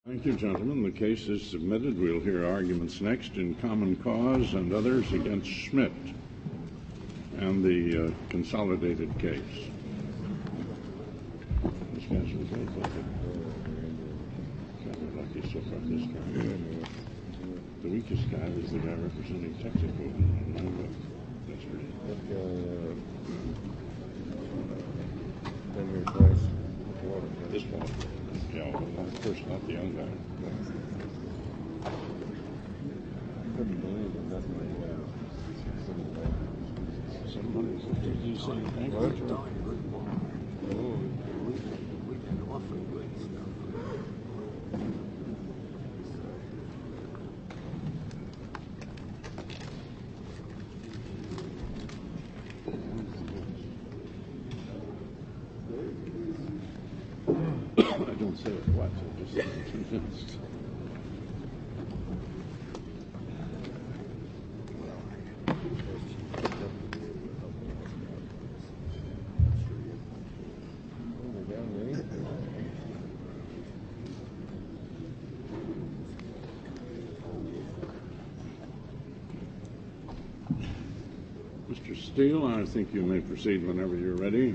Thank you, gentlemen. The case is submitted. We'll hear arguments next in Common Cause and others against Schmidt and the consolidated case. This guy's was very lucky. Kind of lucky so far this time. The weakest guy is the guy representing Texaco on my book. That's right. Been here twice. This one. Yeah, well, of course, not the young guy. Couldn't believe it. That's my Somebody's did you say thank you? We can offer good stuff. I don't say it what, I just say it convinced. Mr. Steele, I think you may proceed whenever you're ready.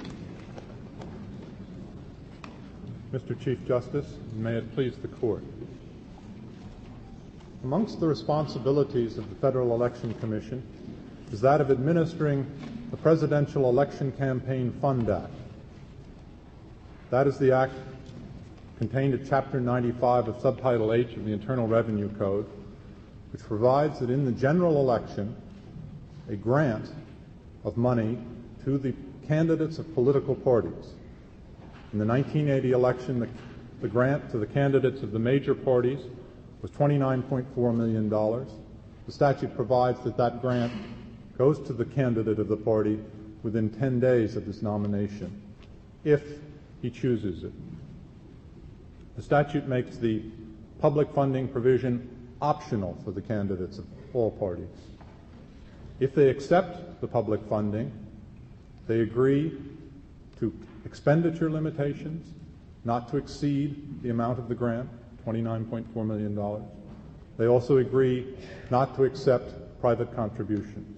Mr. Chief Justice, and may it please the Court. Amongst the responsibilities of the Federal Election Commission is that of administering the Presidential Election Campaign Fund Act. That is the act contained in Chapter 95 of Subtitle H of the Internal Revenue Code, which provides that in the general election, a grant of money to the candidates of political parties. In the 1980 election, the grant to the candidates of the major parties was $29.4 million. The statute provides that that grant goes to the candidate of the party within 10 days of his nomination, if he chooses it. The statute makes the public funding provision optional for the candidates of all parties. If they accept the public funding, they agree to expenditure limitations, not to exceed the amount of the grant, $29.4 million. They also agree not to accept private contributions.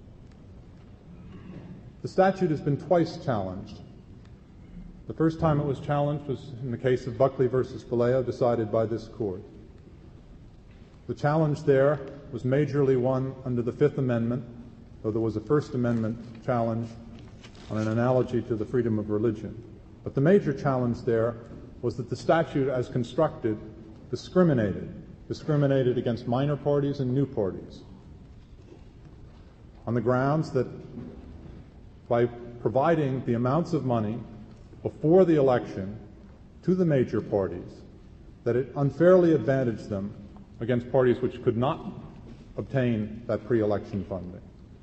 The statute has been twice challenged. The first time it was challenged was in the case of Buckley versus Vallejo, decided by this Court. The challenge there was majorly won under the Fifth Amendment, though there was a First Amendment challenge on an analogy to the freedom of religion. But the major challenge there was that the statute as constructed discriminated against minor parties and new parties on the grounds that by providing the amounts of money before the election to the major parties, that it unfairly advantaged them against parties which could not obtain that pre-election funding.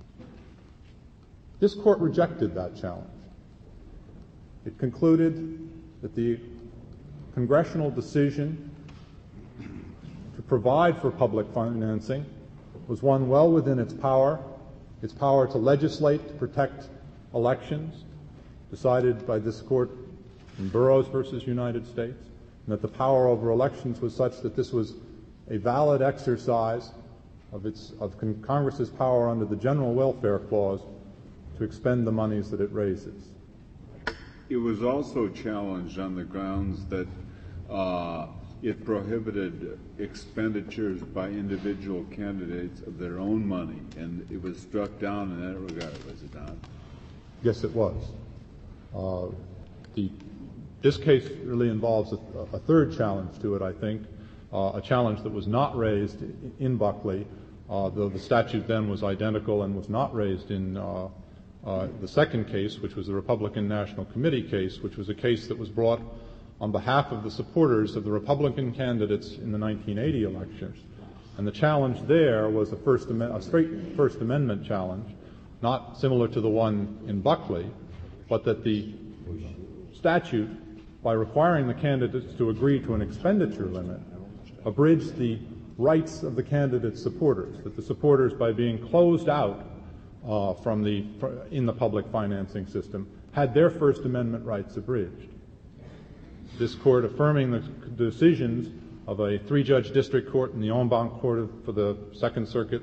This Court rejected that challenge. It concluded that the congressional decision to provide for public financing was one well within its power to legislate to protect elections, decided by this Court in Burroughs versus United States, and that the power over elections was such that this was a valid exercise of Congress's power under the General Welfare Clause to expend the monies that it raises. It was also challenged on the grounds that it prohibited expenditures by individual candidates of their own money, and it was struck down in that regard, was it not? Yes, it was. This case really involves a third challenge to it, I think, a challenge that was not raised in Buckley, though the statute then was identical and was not raised in the second case, which was the Republican National Committee case, which was a case that was brought on behalf of the supporters of the Republican candidates in the 1980 elections. And the challenge there was a straight First Amendment challenge, not similar to the one in Buckley, but that the statute, by requiring the candidates to agree to an expenditure limit, abridged the rights of the candidate's supporters, that the supporters, by being closed out in the public financing system, had their First Amendment rights abridged. this court, affirming the decisions of a three-judge district court and the en banc court for the Second Circuit,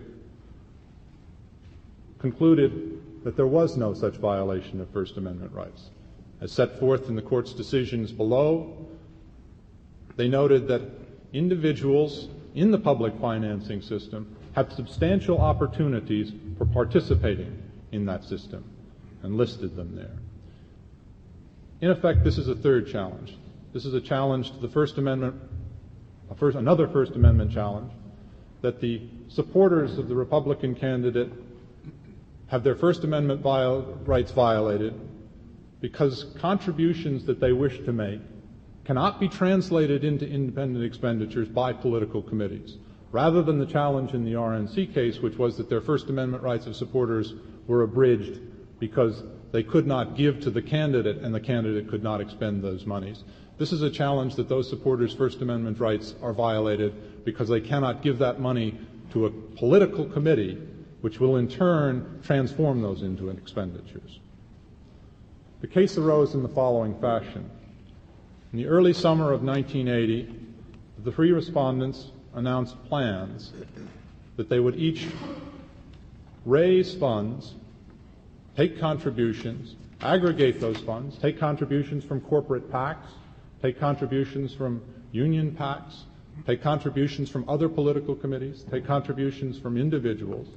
concluded that there was no such violation of First Amendment rights. As set forth in the court's decisions below, they noted that individuals in the public financing system have substantial opportunities for participating in that system and listed them there. In effect, this is a third challenge. This is a challenge to the First Amendment, another First Amendment challenge, that the supporters of the Republican candidate have their First Amendment rights violated because contributions that they wish to make cannot be translated into independent expenditures by political committees, rather than the challenge in the RNC case, which was that their First Amendment rights of supporters were abridged because they could not give to the candidate and the candidate could not expend those monies. This is a challenge that those supporters' First Amendment rights are violated because they cannot give that money to a political committee, which will in turn transform those into expenditures. The case arose in the following fashion. In the early summer of 1980, the three respondents announced plans that they would each raise funds, take contributions, aggregate those funds, take contributions from corporate PACs, take contributions from union PACs, take contributions from other political committees, take contributions from individuals.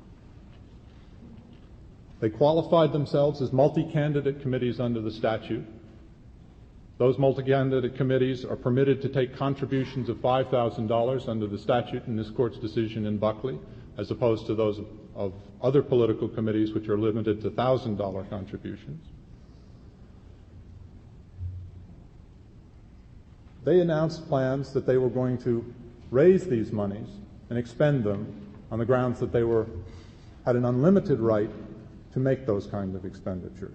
They qualified themselves as multi-candidate committees under the statute. Those multi-candidate committees are permitted to take contributions of $5,000 under the statute in this court's decision in Buckley, as opposed to those of other political committees which are limited to $1,000 contributions. They announced plans that they were going to raise these monies and expend them on the grounds that they had an unlimited right to make those kinds of expenditures.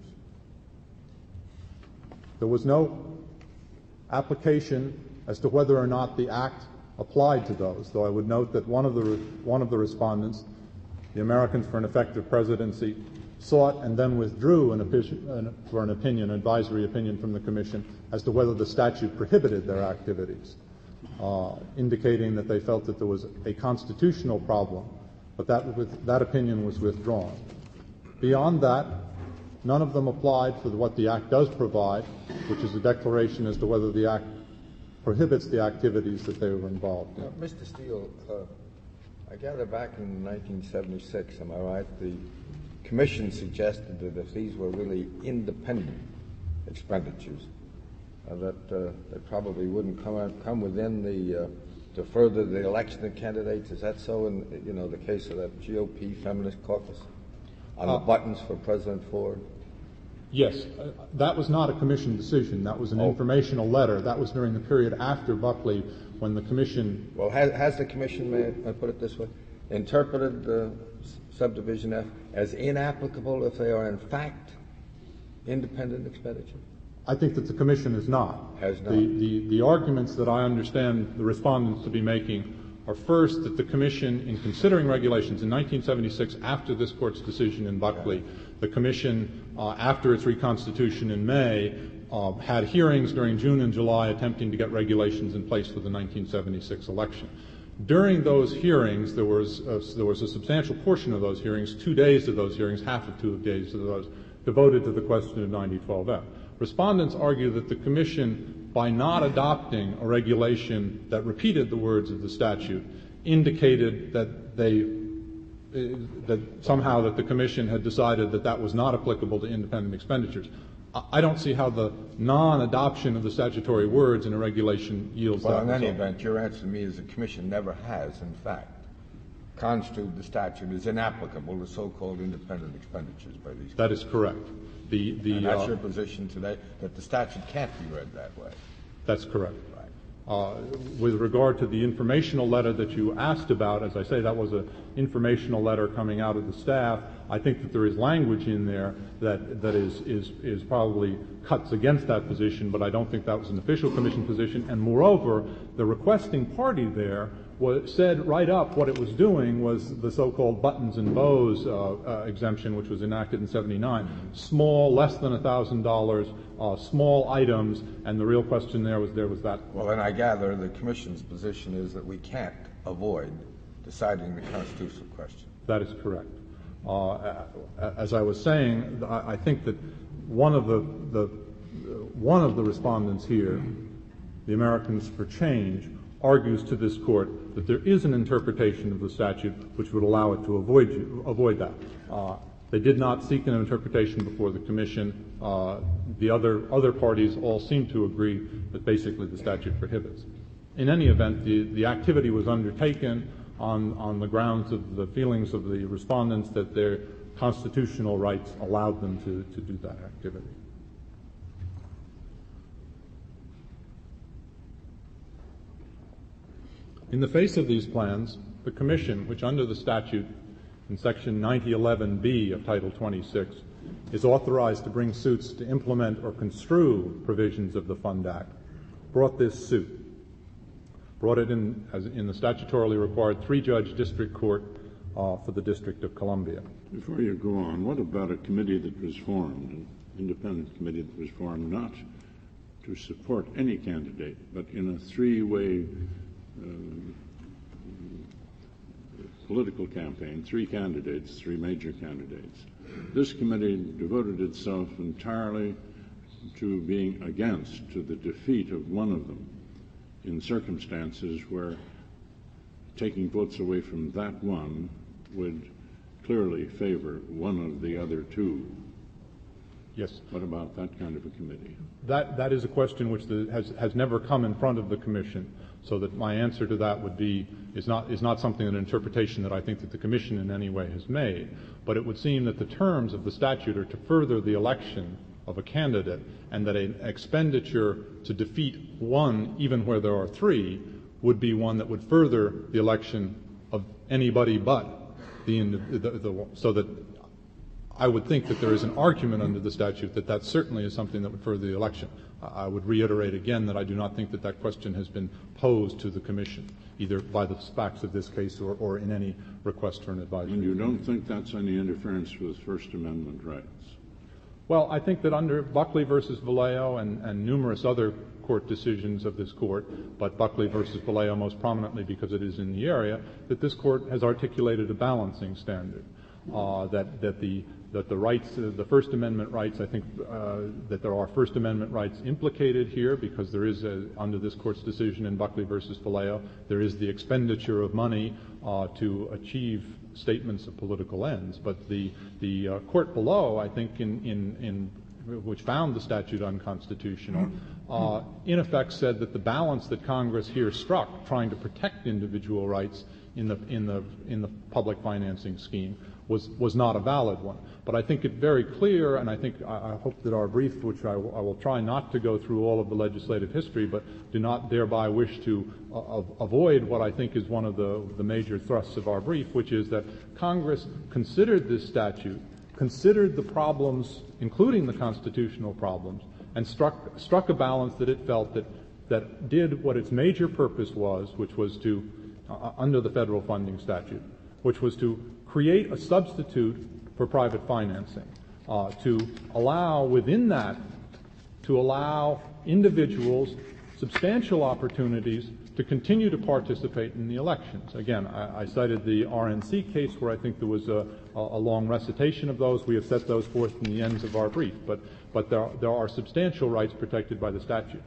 There was no application as to whether or not the Act applied to those, though I would note that one of the respondents, the Americans for an Effective Presidency, sought and then withdrew an advisory opinion from the Commission as to whether the statute prohibited their activities, indicating that they felt that there was a constitutional problem, but that opinion was withdrawn. Beyond that, none of them applied for what the Act does provide, which is a declaration as to whether the Act prohibits the activities that they were involved in. Mr. Steele, I gather back in 1976, am I right, the Commission suggested that if these were really independent expenditures, that they probably wouldn't come within to further the election of candidates. Is that so in the case of that GOP Feminist Caucus on the buttons for President Ford? Yes. That was not a Commission decision. That was an informational letter. That was during the period after Buckley when the Commission... Well, has the Commission, may I put it this way, interpreted Subdivision F as inapplicable if they are in fact independent expenditure? I think that the Commission is not. Has not. The arguments that I understand the respondents to be making are first that the Commission, in considering regulations in 1976 after this Court's decision in Buckley, the Commission, after its reconstitution in May, had hearings during June and July attempting to get regulations in place for the 1976 election. During those hearings, there was a substantial portion of those hearings, 2 days of those hearings, half of 2 days of those, devoted to the question of 9012F. Respondents argue that the Commission, by not adopting a regulation that repeated the words of the statute, indicated that somehow that the Commission had decided that that was not applicable to independent expenditures. I don't see how the non-adoption of the statutory words in a regulation yields that result. Well, in any event, your answer to me is the Commission never has, in fact, construed the statute as inapplicable to so-called independent expenditures by these. That is correct. And that's your position today, that the statute can't be read that way. That's correct. Right. With regard to the informational letter that you asked about, as I say, that was an informational letter coming out of the staff. I think that there is language in there that is probably cuts against that position, but I don't think that was an official Commission position. And moreover, the requesting party there said right up what it was doing was the so-called buttons and bows exemption, which was enacted in 79. Small, less than $1,000, small items, and the real question there was that. Well, then I gather the Commission's position is that we can't avoid deciding the constitutional question. That is correct. As I was saying, I think that one of the respondents here, the Americans for Change, argues to this court that there is an interpretation of the statute which would allow it to avoid that. They did not seek an interpretation before the Commission. The other parties all seem to agree that basically the statute prohibits. In any event, the activity was undertaken on the grounds of the feelings of the respondents that their constitutional rights allowed them to do that activity. In the face of these plans, the Commission, which under the statute in Section 9011B of Title 26 is authorized to bring suits to implement or construe provisions of the Fund Act, brought this suit, brought it in the statutorily required three-judge district court for the District of Columbia. Before you go on, what about a committee that was formed, an independent committee that was formed not to support any candidate, but in a three-way political campaign, three candidates, three major candidates? This committee devoted itself entirely to being against, to the defeat of one of them in circumstances where taking votes away from that one would clearly favor one of the other two. Yes. What about that kind of a committee? That is a question which has never come in front of the Commission, so that my answer to that would be is not something, an interpretation that I think that the Commission in any way has made. But it would seem that the terms of the statute are to further the election of a candidate, and that an expenditure to defeat one, even where there are three, would be one that would further the election of anybody but so that I would think that there is an argument under the statute that certainly is something that would further the election. I would reiterate again that I do not think that question has been posed to the Commission, either by the facts of this case or in any request for an advisory. And you don't think that's any interference with First Amendment rights? Well, I think that under Buckley versus Vallejo and numerous other court decisions of this court, but Buckley versus Vallejo most prominently because it is in the area, that this court has articulated a balancing standard, that the rights, the First Amendment rights, I think that there are First Amendment rights implicated here because there is, under this court's decision in Buckley versus Vallejo, there is the expenditure of money to achieve statements of political ends. But the court below, I think, in which found the statute unconstitutional, in effect said that the balance that Congress here struck, trying to protect individual rights in the public financing scheme, was not a valid one. But I think it very clear, and I hope that our brief, which I will try not to go through all of the legislative history, but do not thereby wish to avoid what I think is one of the major thrusts of our brief, which is that Congress considered this statute, considered the problems, including the constitutional problems, and struck a balance that it felt that did what its major purpose was, which was to, under the federal funding statute, which was to create a substitute for private financing, to allow within that, to allow individuals substantial opportunities to continue to participate in the elections. Again, I cited the RNC case where I think there was a long recitation of those. We have set those forth in the ends of our brief, but there are substantial rights protected by the statute.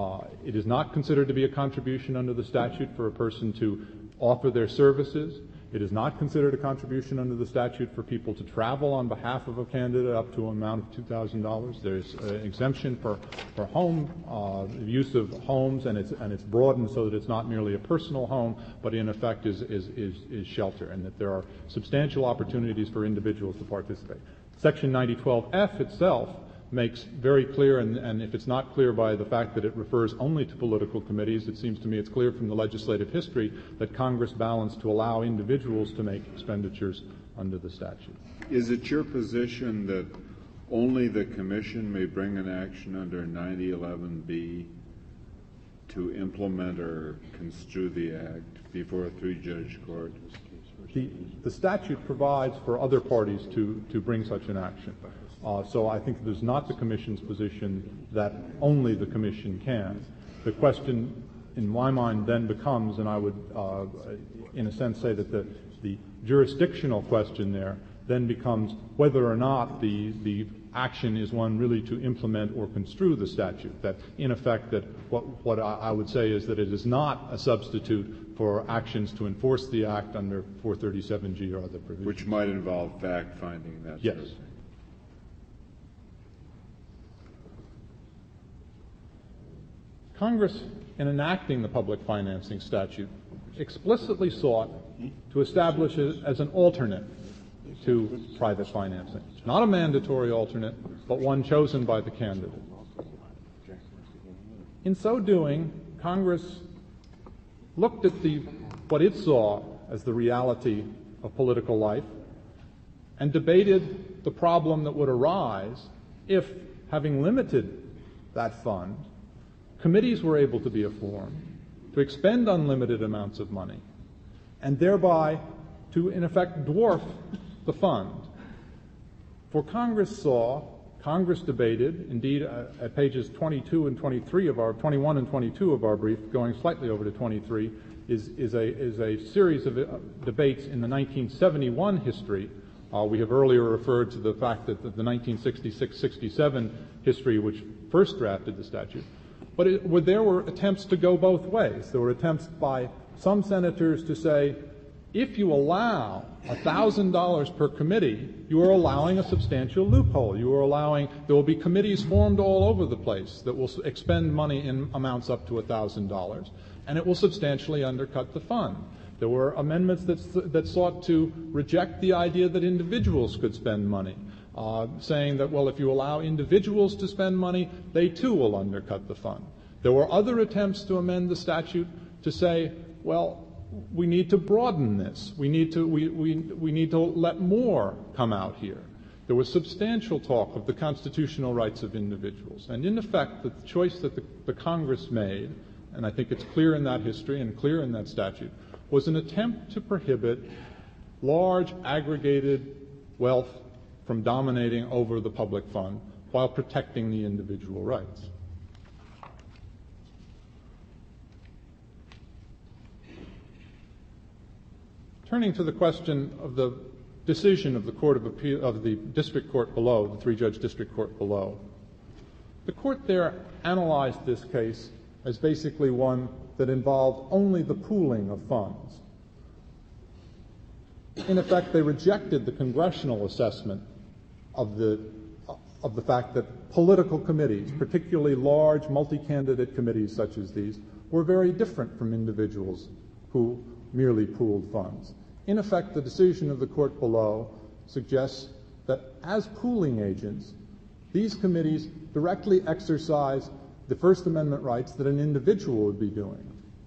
It is not considered to be a contribution under the statute for a person to offer their services. It is not considered a contribution under the statute for people to travel on behalf of a candidate up to an amount of $2,000. There's an exemption for home use of homes, and it's broadened so that it's not merely a personal home, but in effect is shelter, and that there are substantial opportunities for individuals to participate. Section 9012F itself makes very clear, and if it's not clear by the fact that it refers only to political committees, it seems to me it's clear from the legislative history that Congress balanced to allow individuals to make expenditures under the statute. Is it your position that only the Commission may bring an action under 9011B? to implement or construe the act before a three-judge court? The statute provides for other parties to bring such an action. So I think it is not the Commission's position that only the Commission can. The question, in my mind, then becomes, and I would, in a sense, say that the jurisdictional question there then becomes whether or not the action is one really to implement or construe the statute. That, in effect, that what I would say is that it is not a substitute for actions to enforce the Act under 437G or other provisions. Which might involve fact-finding, that Yes. sort of thing. Congress, in enacting the public financing statute, explicitly sought to establish it as an alternate to private financing. Not a mandatory alternate, but one chosen by the candidate. In so doing, Congress looked at what it saw as the reality of political life and debated the problem that would arise if, having limited that fund, committees were able to be formed to expend unlimited amounts of money and thereby to, in effect, dwarf the fund. For Congress debated, indeed at pages 22 and 23 of our, 21 and 22 of our brief, going slightly over to 23, is a series of debates in the 1971 history. We have earlier referred to the fact that the 1966-67 history, which first drafted the statute. But there were attempts to go both ways. There were attempts by some senators to say, if you allow $1,000 per committee, you are allowing a substantial loophole. You are allowing, there will be committees formed all over the place that will expend money in amounts up to $1,000, and it will substantially undercut the fund. There were amendments that sought to reject the idea that individuals could spend money, saying that, well, if you allow individuals to spend money, they too will undercut the fund. There were other attempts to amend the statute to say, well, we need to broaden this. We need to let more come out here. There was substantial talk of the constitutional rights of individuals. And in effect, the choice that the Congress made, and I think it's clear in that history and clear in that statute, was an attempt to prohibit large aggregated wealth from dominating over the public fund while protecting the individual rights. Turning to the question of the decision of the Court of Appeal, of the district court below, the three-judge district court below, the court there analyzed this case as basically one that involved only the pooling of funds. In effect, they rejected the congressional assessment of the fact that political committees, particularly large multi-candidate committees such as these, were very different from individuals who merely pooled funds. In effect, the decision of the court below suggests that as pooling agents, these committees directly exercise the First Amendment rights that an individual would be doing.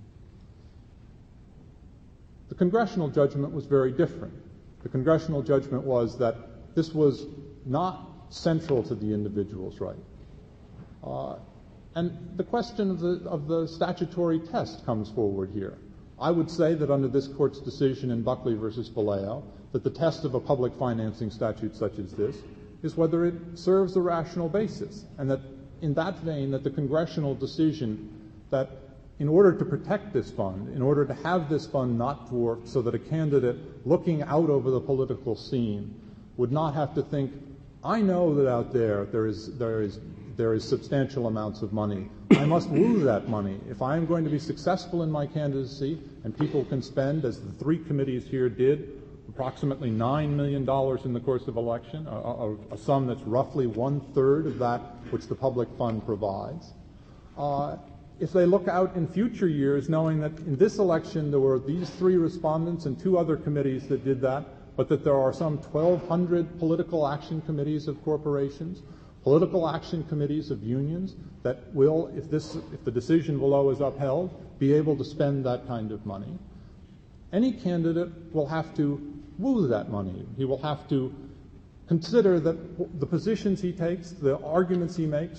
The congressional judgment was very different. The congressional judgment was that this was not central to the individual's right. And the question of the statutory test comes forward here. I would say that under this Court's decision in Buckley versus Vallejo, that the test of a public financing statute such as this is whether it serves a rational basis, and that in that vein that the congressional decision that in order to protect this fund, in order to have this fund not dwarfed so that a candidate looking out over the political scene would not have to think, I know that out there there is substantial amounts of money. I must woo that money. If I am going to be successful in my candidacy and people can spend, as the three committees here did, approximately $9 million in the course of election, a sum that's roughly 1/3 of that which the public fund provides. If they look out in future years knowing that in this election there were these three respondents and two other committees that did that, but that there are some 1,200 political action committees of corporations, political action committees of unions that will, if the decision below is upheld, be able to spend that kind of money. Any candidate will have to woo that money. He will have to consider that the positions he takes, the arguments he makes,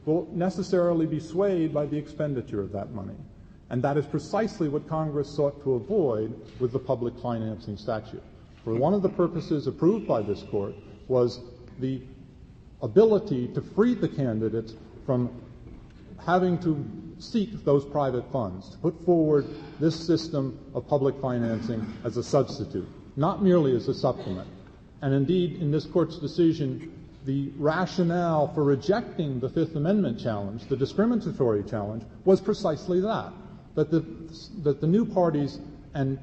will necessarily be swayed by the expenditure of that money. And that is precisely what Congress sought to avoid with the public financing statute. For one of the purposes approved by this Court was the ability to free the candidates from having to seek those private funds, to put forward this system of public financing as a substitute, not merely as a supplement. And indeed, in this Court's decision, the rationale for rejecting the Fifth Amendment challenge, the discriminatory challenge, was precisely that the new parties and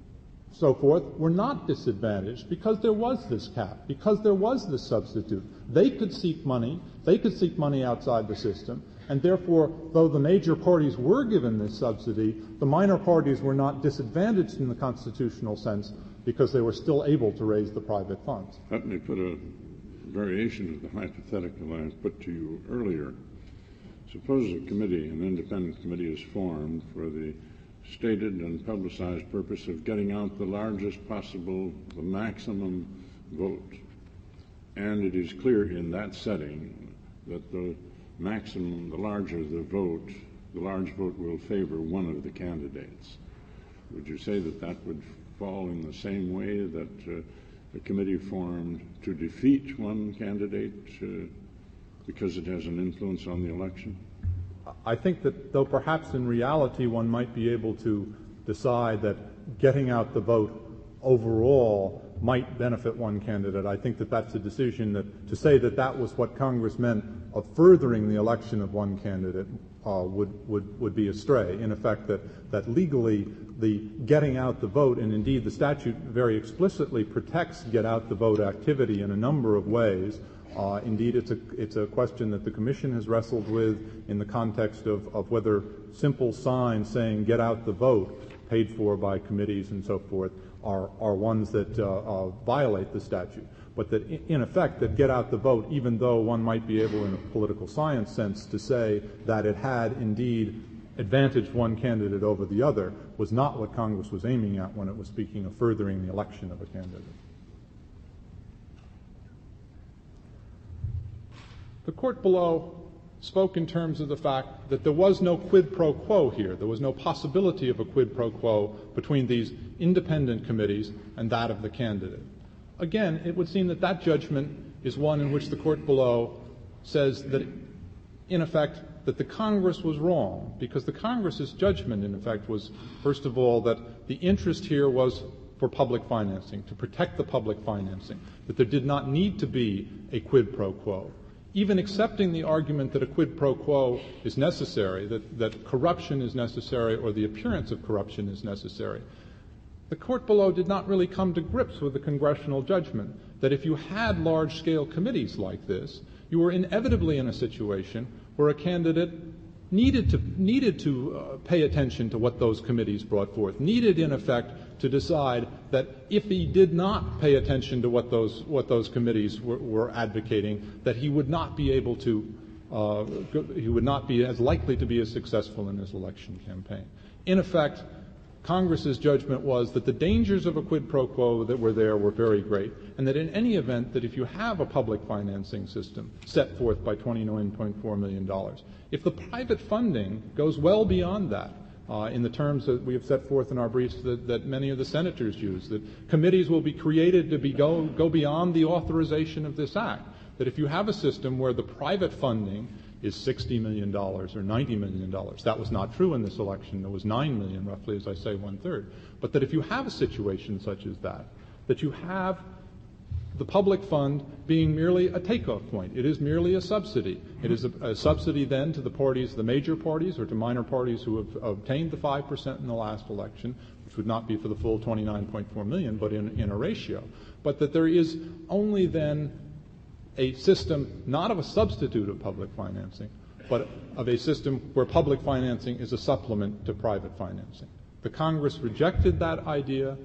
so forth were not disadvantaged because there was this cap, because there was this substitute. They could seek money outside the system, and therefore, though the major parties were given this subsidy, the minor parties were not disadvantaged in the constitutional sense because they were still able to raise the private funds. Let me put a variation of the hypothetical I put to you earlier. Suppose a committee, an independent committee, is formed for the stated and publicized purpose of getting out the largest possible, the maximum vote. And it is clear in that setting that the maximum, the larger the vote, the large vote will favor one of the candidates. Would you say that that would fall in the same way that a committee formed to defeat one candidate because it has an influence on the election? I think that though perhaps in reality one might be able to decide that getting out the vote overall might benefit one candidate, I think that that's a decision that to say that that was what Congress meant of furthering the election of one candidate would be astray. In effect, that legally the getting out the vote, and indeed the statute very explicitly protects get out the vote activity in a number of ways. Indeed, it's a question that the Commission has wrestled with in the context of whether simple signs saying get out the vote, paid for by committees and so forth, are ones that violate the statute. But that in effect that get out the vote, even though one might be able in a political science sense to say that it had indeed advantaged one candidate over the other, was not what Congress was aiming at when it was speaking of furthering the election of a candidate. The Court below spoke in terms of the fact that there was no quid pro quo here. There was no possibility of a quid pro quo between these independent committees and that of the candidate. Again, it would seem that that judgment is one in which the Court below says that, in effect, that the Congress was wrong, because the Congress's judgment, in effect, was, first of all, that the interest here was for public financing, to protect the public financing, that there did not need to be a quid pro quo. Even accepting the argument that a quid pro quo is necessary, that corruption is necessary or the appearance of corruption is necessary, the Court below did not really come to grips with the congressional judgment that if you had large-scale committees like this, you were inevitably in a situation where a candidate needed to pay attention to what those committees brought forth, needed, in effect, to decide that if he did not pay attention to what those committees were advocating, that he would not be able to, he would not be as likely to be as successful in his election campaign. In effect, Congress's judgment was that the dangers of a quid pro quo that were there were very great, and that in any event, that if you have a public financing system set forth by $29.4 million, if the private funding goes well beyond that, in the terms that we have set forth in our briefs that many of the senators use, that committees will be created to go beyond the authorization of this act, that if you have a system where the private funding is $60 million or $90 million. That was not true in this election. There was $9 million, roughly, as I say, 1/3. But that if you have a situation such as that you have the public fund being merely a takeoff point. It is merely a subsidy. It is a subsidy then to the parties, the major parties, or to minor parties who have obtained the 5% in the last election, which would not be for the full $29.4 million, but in a ratio. But that there is only then a system not of a substitute of public financing, but of a system where public financing is a supplement to private financing. The Congress rejected that idea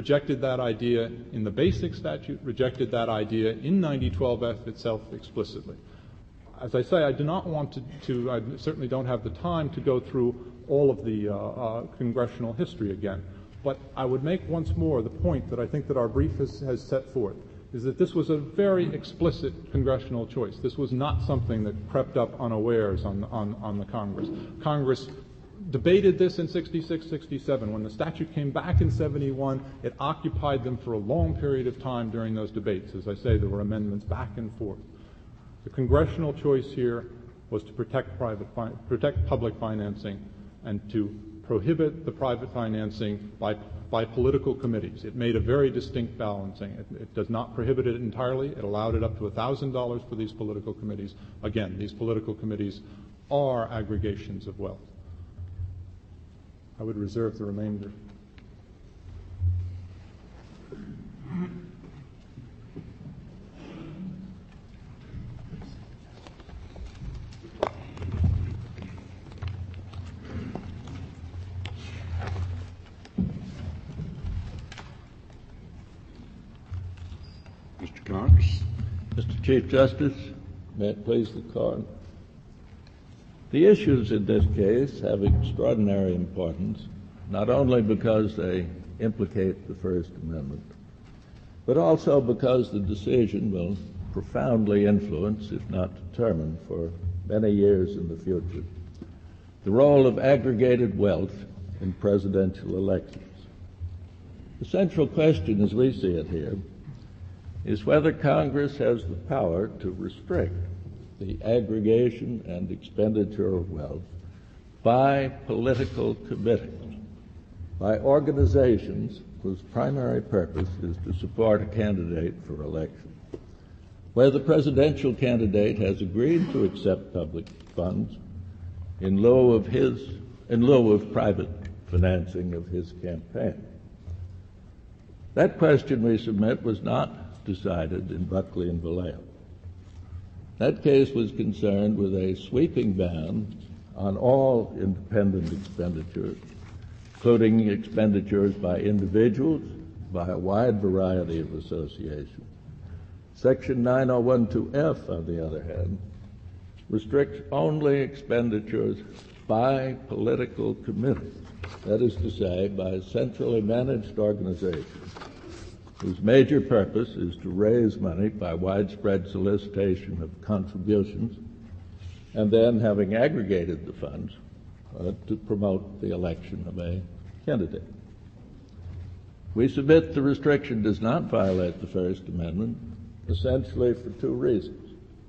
in the basic statute, rejected that idea in 9012F itself explicitly. As I say, I do not want to I certainly don't have the time to go through all of the congressional history again, but I would make once more the point that I think that our brief has set forth, is that this was a very explicit congressional choice. This was not something that crept up unawares on the Congress. Congress debated this in 66, 67. When the statute came back in 71, it occupied them for a long period of time during those debates. As I say, there were amendments back and forth. The congressional choice here was to protect public financing and to prohibit the private financing by political committees. It made a very distinct balancing. It does not prohibit it entirely. It allowed it up to $1,000 for these political committees. Again, these political committees are aggregations of wealth. I would reserve the remainder. Mr. Cox. Mr. Chief Justice, may it please the Court. The issues in this case have extraordinary importance, not only because they implicate the First Amendment, but also because the decision will profoundly influence, if not determine, for many years in the future, the role of aggregated wealth in presidential elections. The central question, as we see it here, is whether Congress has the power to restrict the aggregation and expenditure of wealth by political committees, by organizations whose primary purpose is to support a candidate for election. Where the presidential candidate has agreed to accept public funds in lieu of private financing of his campaign. That question, we submit, was not decided in Buckley and Vallejo. That case was concerned with a sweeping ban on all independent expenditures, including expenditures by individuals, by a wide variety of associations. Section 9012F, on the other hand, restricts only expenditures by political committees, that is to say, by centrally managed organizations whose major purpose is to raise money by widespread solicitation of contributions and then, having aggregated the funds, to promote the election of a candidate. We submit the restriction does not violate the First Amendment, essentially for two reasons.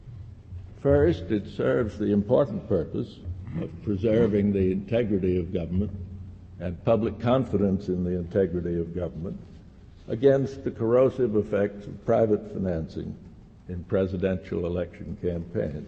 First, it serves the important purpose of preserving the integrity of government and public confidence in the integrity of government against the corrosive effects of private financing in presidential election campaigns.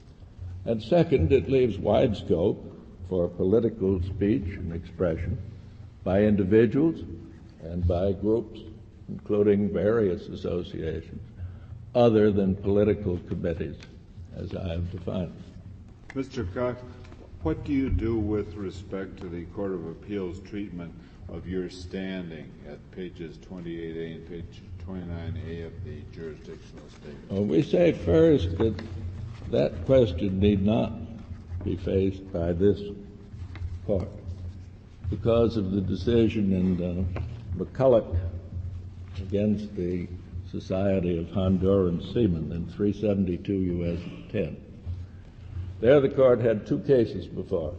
And second, it leaves wide scope for political speech and expression by individuals and by groups, including various associations, other than political committees, as I have defined. Mr. Cox, what do you do with respect to the Court of Appeals treatment of your standing at pages 28A and page 29A of the jurisdictional statement? Well, we say first that that question need not be faced by this Court because of the decision in McCulloch against the Society of Honduran Seamen in 372 U.S. 10. There the Court had two cases before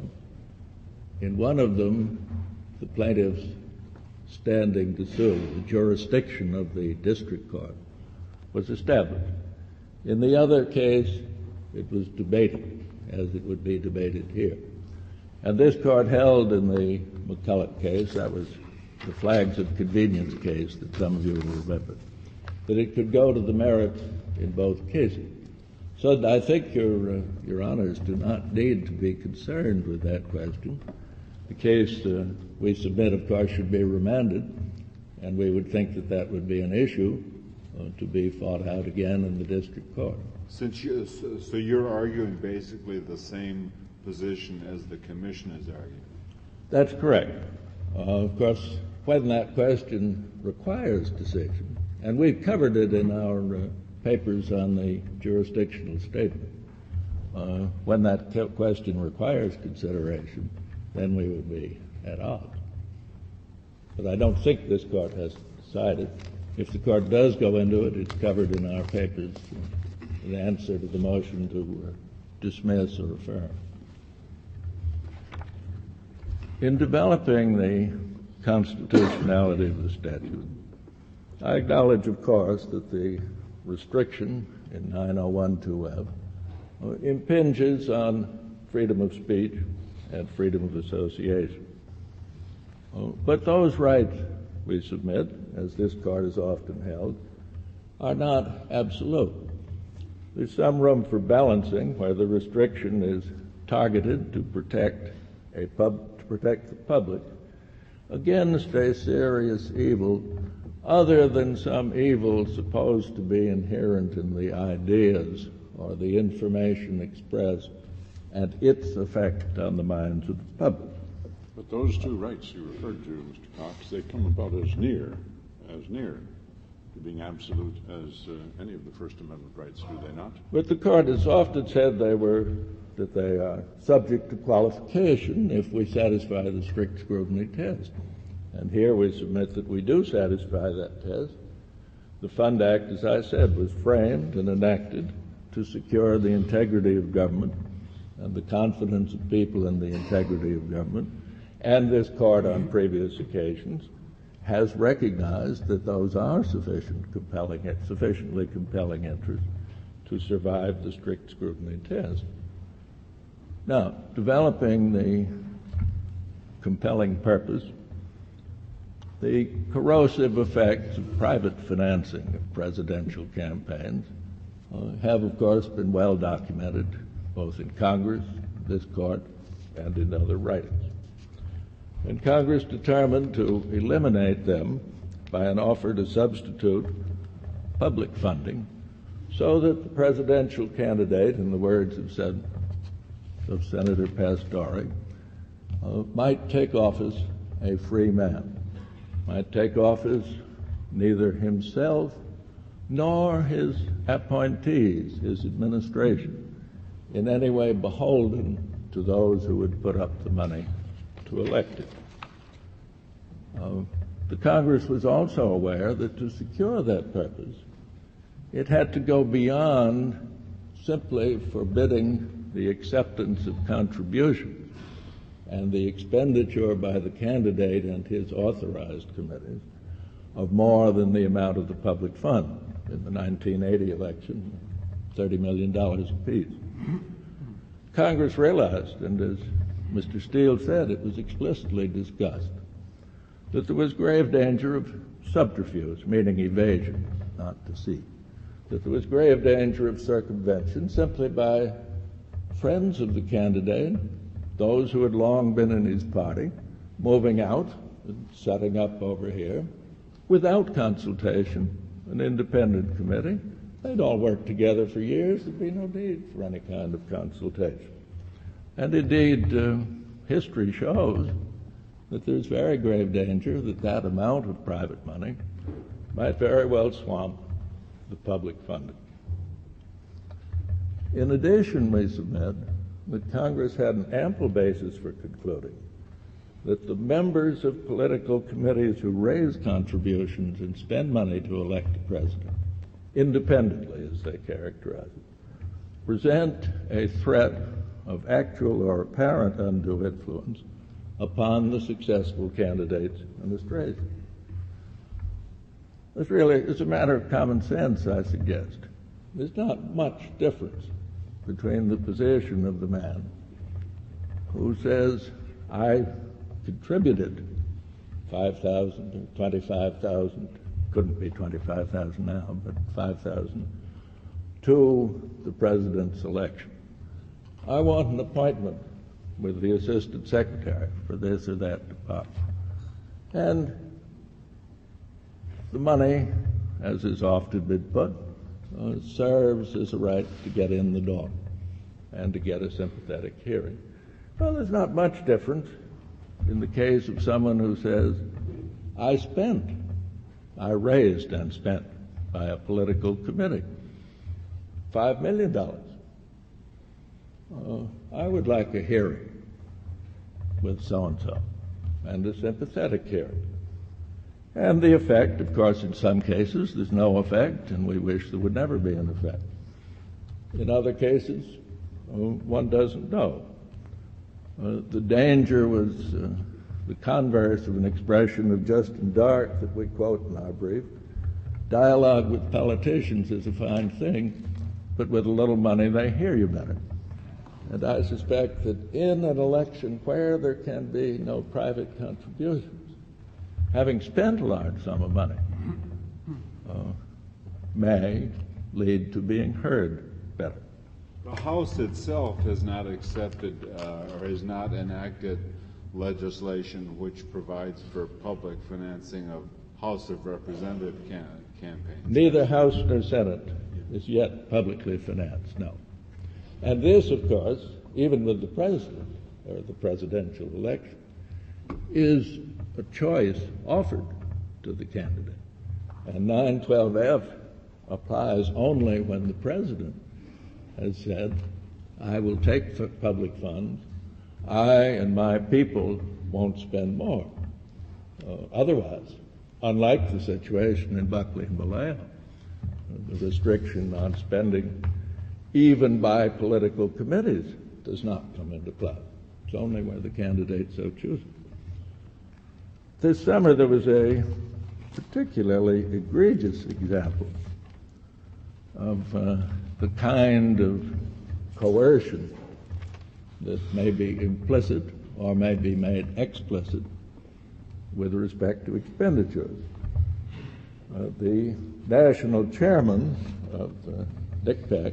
it. In one of them, the plaintiffs standing to sue, the jurisdiction of the district court was established. In the other case, it was debated, as it would be debated here. And this Court held in the McCulloch case, that was the flags of convenience case that some of you will remember, that it could go to the merits in both cases. So I think your honors do not need to be concerned with that question. The case we submit, of course, should be remanded, and we would think that that would be an issue to be fought out again in the district court. So you're arguing basically the same position as the Commission is arguing? That's correct. Of course, when that question requires decision, and we've covered it in our papers on the jurisdictional statement, when that question requires consideration, then we would be at odds. But I don't think this Court has decided if the court does go into it, it's covered in our papers, the answer to the motion to dismiss or affirm. In developing the constitutionality of the statute, I acknowledge, of course, that the restriction in 901(2)(f) impinges on freedom of speech and freedom of association. But those rights, we submit, as this court has often held, are not absolute. There's some room for balancing where the restriction is targeted to protect the public against a serious evil other than some evil supposed to be inherent in the ideas or the information expressed and its effect on the minds of the public. But those two rights you referred to, Mr. Cox, they come about as near to being absolute as any of the First Amendment rights, do they not? But the court has often said that they are subject to qualification if we satisfy the strict scrutiny test. And here we submit that we do satisfy that test. The Fund Act, as I said, was framed and enacted to secure the integrity of government and the confidence of people in the integrity of government. And this court, on previous occasions, has recognized that those are sufficiently compelling interests to survive the strict scrutiny test. Now, developing the compelling purpose, the corrosive effects of private financing of presidential campaigns have, of course, been well documented both in Congress, this court, and in other writings. And Congress determined to eliminate them by an offer to substitute public funding so that the presidential candidate, in the words of Senator Pastore, might take office a free man, might take office neither himself nor his appointees, his administration, in any way beholden to those who would put up the money to elect it. The Congress was also aware that to secure that purpose, it had to go beyond simply forbidding the acceptance of contributions and the expenditure by the candidate and his authorized committees of more than the amount of the public fund. In the 1980 election, $30 million apiece. Congress realized, and as Mr. Steele said, it was explicitly discussed, that there was grave danger of subterfuge, meaning evasion, not deceit, that there was grave danger of circumvention simply by friends of the candidate, those who had long been in his party, moving out and setting up over here without consultation, an independent committee. They'd all worked together for years. There'd be no need for any kind of consultation. And indeed, history shows that there's very grave danger that that amount of private money might very well swamp the public funding. In addition, we submit that Congress had an ample basis for concluding that the members of political committees who raise contributions and spend money to elect a president, independently as they characterize it, present a threat of actual or apparent undue influence upon the successful candidate's administration. This really is a matter of common sense, I suggest. There's not much difference between the position of the man who says, I contributed 5,000 or 25,000, couldn't be 25,000 now, but 5,000, to the president's election. I want an appointment with the assistant secretary for this or that department. And the money, as is often been put, serves as a right to get in the door and to get a sympathetic hearing. Well, there's not much difference in the case of someone who says, I raised and spent by a political committee $5 million. I would like a hearing with so-and-so, and a sympathetic hearing. And the effect, of course, in some cases, there's no effect, and we wish there would never be an effect. In other cases, one doesn't know. The danger was the converse of an expression of Justin Dark that we quote in our brief. Dialogue with politicians is a fine thing, but with a little money they hear you better. And I suspect that in an election where there can be no private contributions, having spent a large sum of money may lead to being heard better. The House itself has not accepted or has not enacted legislation which provides for public financing of House of Representative campaigns. Neither House nor Senate is yet publicly financed, no. And this, of course, even with the president or the presidential election, is a choice offered to the candidate. And 912F applies only when the president has said, I will take public funds, I and my people won't spend more. Otherwise, unlike the situation in Buckley and Vallejo, the restriction on spending even by political committees does not come into play. It's only where the candidate so chooses. This summer there was a particularly egregious example of the kind of coercion that may be implicit or may be made explicit with respect to expenditures. The national chairman of NCPAC,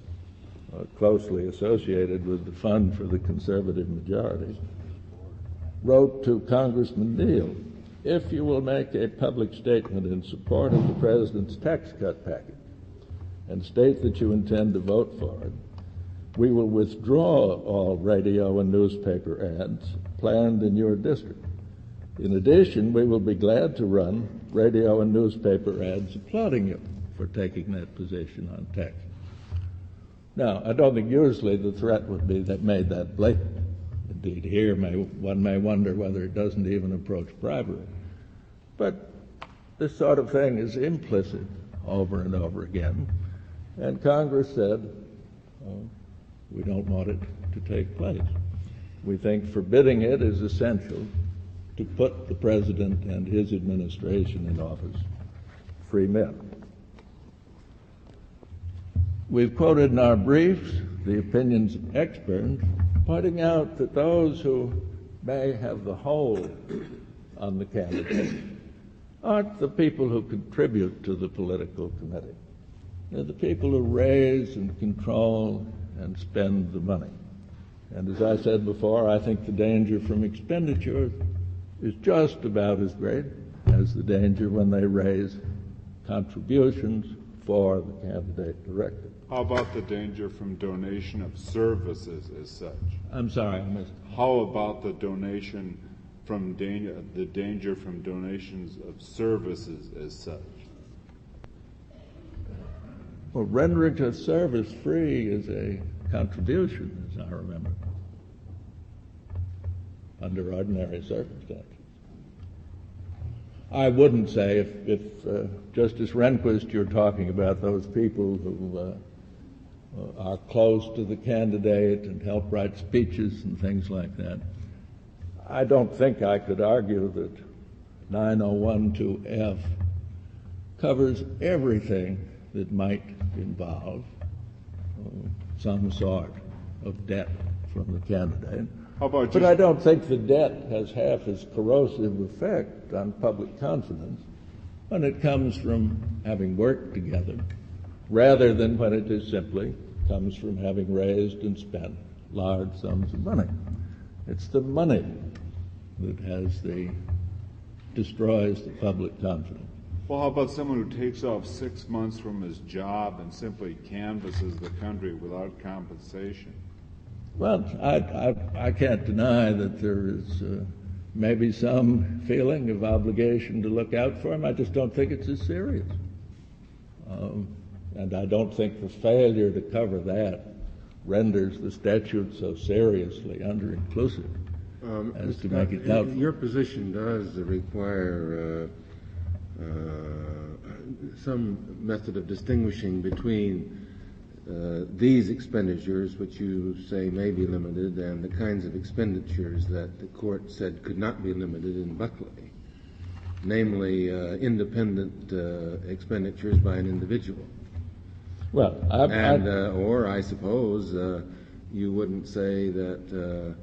closely associated with the Fund for the Conservative Majority, wrote to Congressman Neal, if you will make a public statement in support of the president's tax cut package and state that you intend to vote for it, we will withdraw all radio and newspaper ads planned in your district. In addition, we will be glad to run radio and newspaper ads applauding you for taking that position on taxes. Now, I don't think usually the threat would be that made that blatant. Indeed, here one may wonder whether it doesn't even approach bribery. But this sort of thing is implicit over and over again. And Congress said, we don't want it to take place. We think forbidding it is essential to put the president and his administration in office free men. We've quoted in our briefs the opinions of experts, pointing out that those who may have the hold on the candidate aren't the people who contribute to the political committee. They're the people who raise and control and spend the money. And as I said before, I think the danger from expenditure is just about as great as the danger when they raise contributions for the candidate directly. How about the danger from donation of services as such? I'm sorry, I missed. How about the donation from the danger from donations of services as such? Well, rendering a service free is a contribution, as I remember, under ordinary circumstances. I wouldn't say if Justice Rehnquist, you're talking about those people who are close to the candidate and help write speeches and things like that. I don't think I could argue that 9012F covers everything that might involve some sort of debt from the candidate. But I don't think the debt has half as corrosive effect on public confidence when it comes from having worked together rather than when it is simply comes from having raised and spent large sums of money. It's the money that destroys the public confidence. Well, how about someone who takes off 6 months from his job and simply canvasses the country without compensation? Well, I can't deny that there is maybe some feeling of obligation to look out for him. I just don't think it's as serious. And I don't think the failure to cover that renders the statute so seriously under-inclusive as to make it doubtful. Your position does require some method of distinguishing between these expenditures, which you say may be limited, and the kinds of expenditures that the court said could not be limited in Buckley, namely independent expenditures by an individual. Well, Or I suppose you wouldn't say that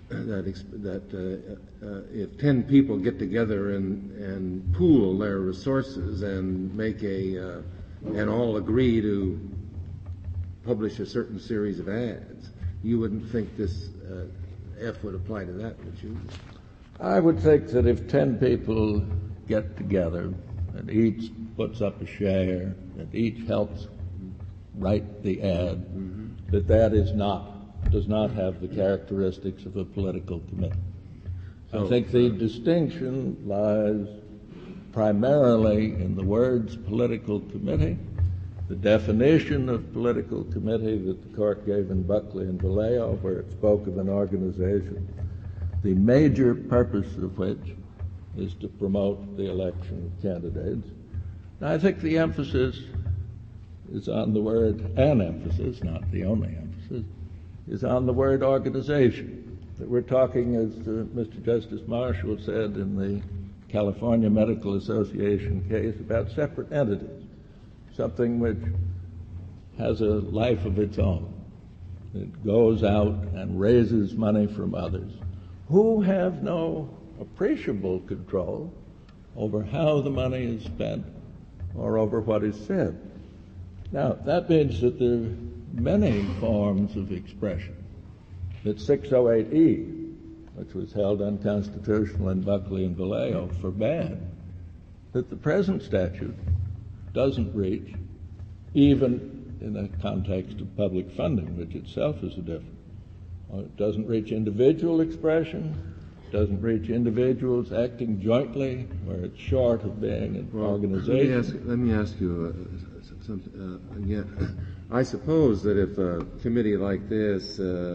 if 10 people get together and pool their resources and make and all agree to publish a certain series of ads, you wouldn't think this F would apply to that, would you? I would think that if 10 people get together and each puts up a share and each helps write the ad, that does not have the characteristics of a political committee. I think the distinction lies primarily in the words political committee, the definition of political committee that the court gave in Buckley and Vallejo, where it spoke of an organization, the major purpose of which is to promote the election of candidates. And I think the emphasis is on the word, an emphasis, not the only emphasis, is on the word organization. That we're talking, as Mr. Justice Marshall said in the California Medical Association case, about separate entities, something which has a life of its own. It goes out and raises money from others who have no appreciable control over how the money is spent or over what is said. Now, that means that there are many forms of expression that 608E, which was held unconstitutional in Buckley and Vallejo, forbade, that the present statute doesn't reach, even in the context of public funding, which itself is a difference. It doesn't reach individual expression, doesn't reach individuals acting jointly, where it's short of being an organization. Let me ask you something again. I suppose that if a committee like this,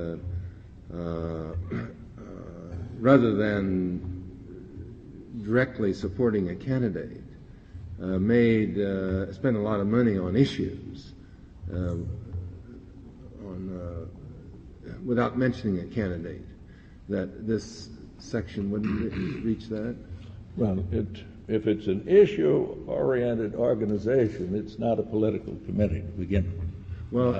rather than directly supporting a candidate, spend a lot of money on issues, without mentioning a candidate, that this section wouldn't reach that? Well, if it's an issue-oriented organization, it's not a political committee to begin with. Well,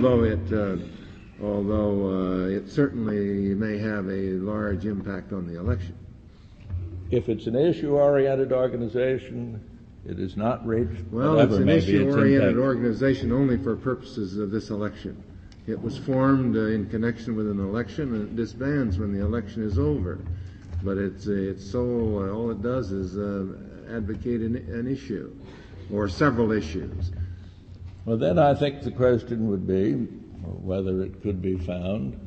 although it certainly may have a large impact on the election. If it's an issue-oriented organization, it is not reached. Well, it's an issue-oriented organization only for purposes of this election. It was formed in connection with an election, and it disbands when the election is over. But its sole, all it does is advocate an issue, or several issues. Well, then I think the question would be whether it could be found,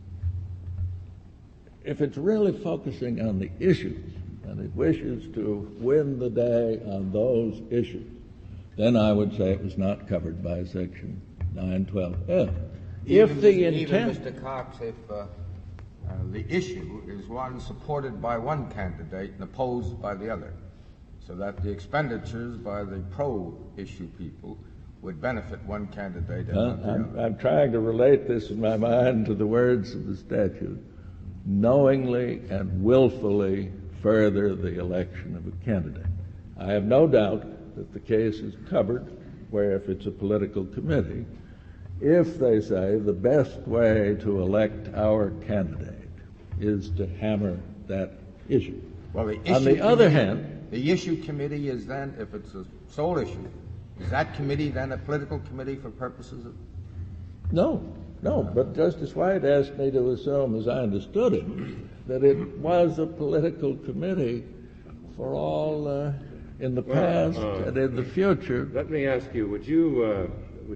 if it's really focusing on the issues, and it wishes to win the day on those issues, then I would say it was not covered by Section 912F. Even, Mr. Cox, if the issue is one supported by one candidate and opposed by the other, so that the expenditures by the pro-issue people would benefit one candidate and not the other. I'm trying to relate this in my mind to the words of the statute. Knowingly and willfully further the election of a candidate. I have no doubt that the case is covered where, if it's a political committee, if they say the best way to elect our candidate is to hammer that issue. Well, on the other hand, the issue committee is then, if it's a sole issue, is that committee then a political committee for purposes of? No, but Justice White asked me to assume, as I understood it, that it was a political committee for all in the past and in the future. Let me ask you: Would you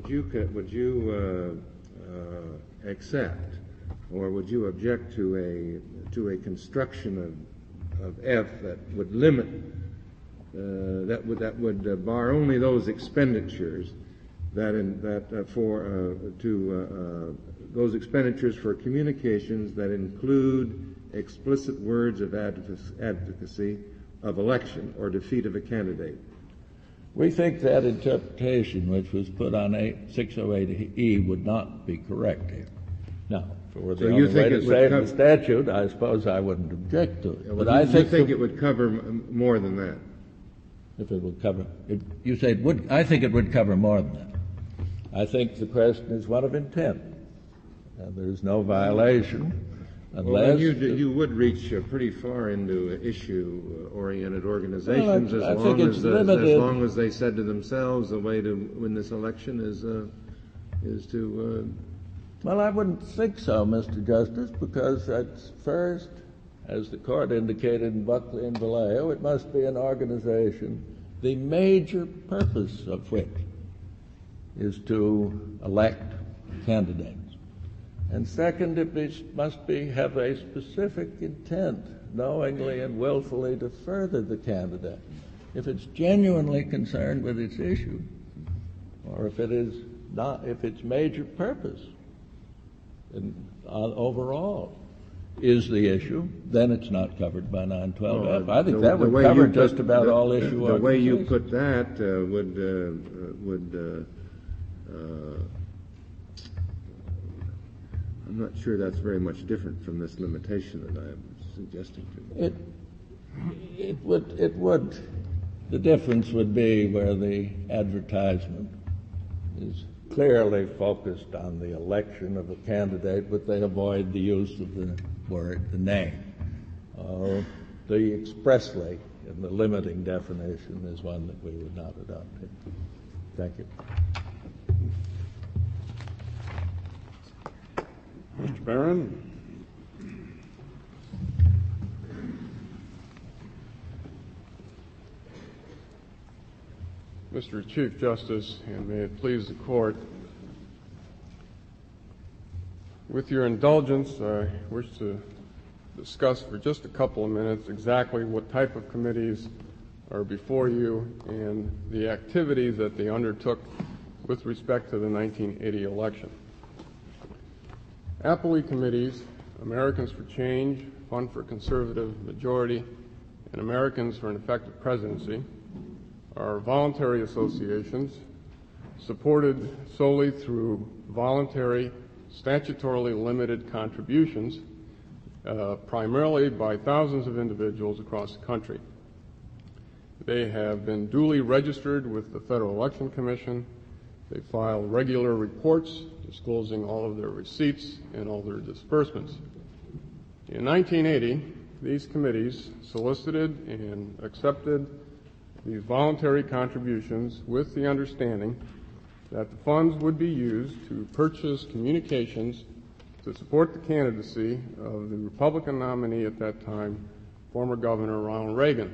accept, or would you object to a construction of F that would limit that would bar only those expenditures those expenditures for communications that include explicit words of advocacy of election or defeat of a candidate. We think that interpretation, which was put on 608E, would not be correct here. Now, if it were the only way to say it in the statute, I suppose I wouldn't object to it. But I think it would cover more than that. If it would cover, you say it would. I think it would cover more than that. I think the question is one of intent. There's no violation unless you would reach pretty far into issue-oriented organizations as long as they said to themselves the way to win this election is to. Well, I wouldn't think so, Mr. Justice, because at first, as the court indicated in Buckley and Vallejo, it must be an organization the major purpose of which is to elect candidates. And second, it must have a specific intent, knowingly and willfully, to further the candidate. If it's genuinely concerned with its issue, or if it is not, if its major purpose overall is the issue, then it's not covered by 912F. I think that would cover just about all issue organizations. The way you put that I'm not sure that's very much different from this limitation that I'm suggesting to you. It would. The difference would be where the advertisement is clearly focused on the election of a candidate, but they avoid the use of the word, the name. The expressly in the limiting definition is one that we would not adopt. Thank you. Mr. Barron. Mr. Chief Justice, and may it please the Court, with your indulgence, I wish to discuss for just a couple of minutes exactly what type of committees are before you and the activities that they undertook with respect to the 1980 election. Appellee committees, Americans for Change, Fund for Conservative Majority, and Americans for an Effective Presidency, are voluntary associations supported solely through voluntary, statutorily limited contributions, primarily by thousands of individuals across the country. They have been duly registered with the Federal Election Commission. They file regular reports disclosing all of their receipts and all their disbursements. In 1980, these committees solicited and accepted these voluntary contributions with the understanding that the funds would be used to purchase communications to support the candidacy of the Republican nominee at that time, former Governor Ronald Reagan.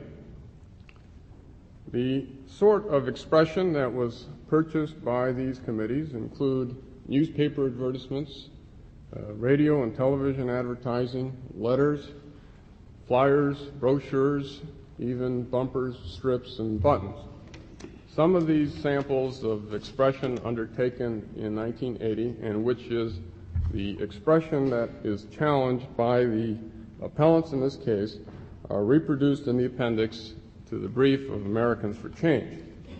The sort of expression that was purchased by these committees include newspaper advertisements, radio and television advertising, letters, flyers, brochures, even bumpers, strips, and buttons. Some of these samples of expression undertaken in 1980, and which is the expression that is challenged by the appellants in this case, are reproduced in the appendix to the brief of Americans for Change.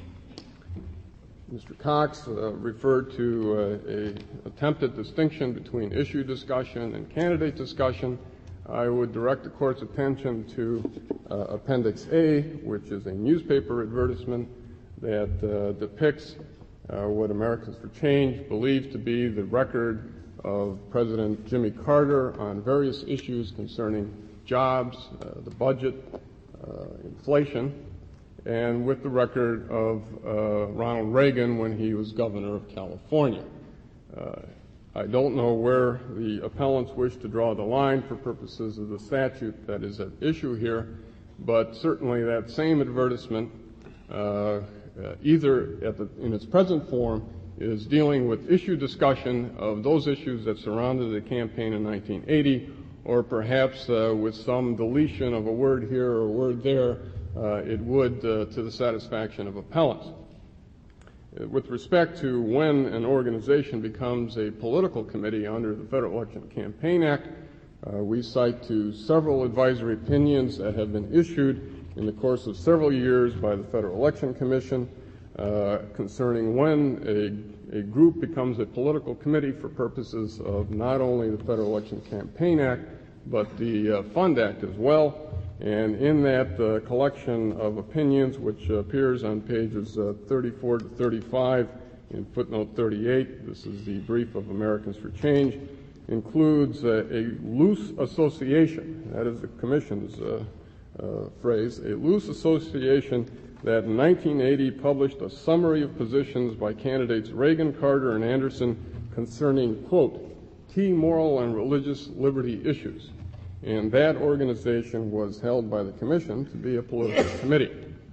Mr. Cox referred to an attempted distinction between issue discussion and candidate discussion. I would direct the Court's attention to Appendix A, which is a newspaper advertisement that depicts what Americans for Change believe to be the record of President Jimmy Carter on various issues concerning jobs, the budget, inflation, and with the record of Ronald Reagan when he was governor of California. I don't know where the appellants wish to draw the line for purposes of the statute that is at issue here, but certainly that same advertisement, either in its present form, is dealing with issue discussion of those issues that surrounded the campaign in 1980, or perhaps with some deletion of a word here or a word there, it would to the satisfaction of appellants. With respect to when an organization becomes a political committee under the Federal Election Campaign Act, we cite to several advisory opinions that have been issued in the course of several years by the Federal Election Commission concerning when a group becomes a political committee for purposes of not only the Federal Election Campaign Act, but the Fund Act as well. And in that collection of opinions, which appears on pages 34 to 35 in footnote 38, this is the brief of Americans for Change, includes a loose association, that is the Commission's phrase, a loose association that in 1980 published a summary of positions by candidates Reagan, Carter, and Anderson concerning, quote, key moral and religious liberty issues. And that organization was held by the Commission to be a political committee.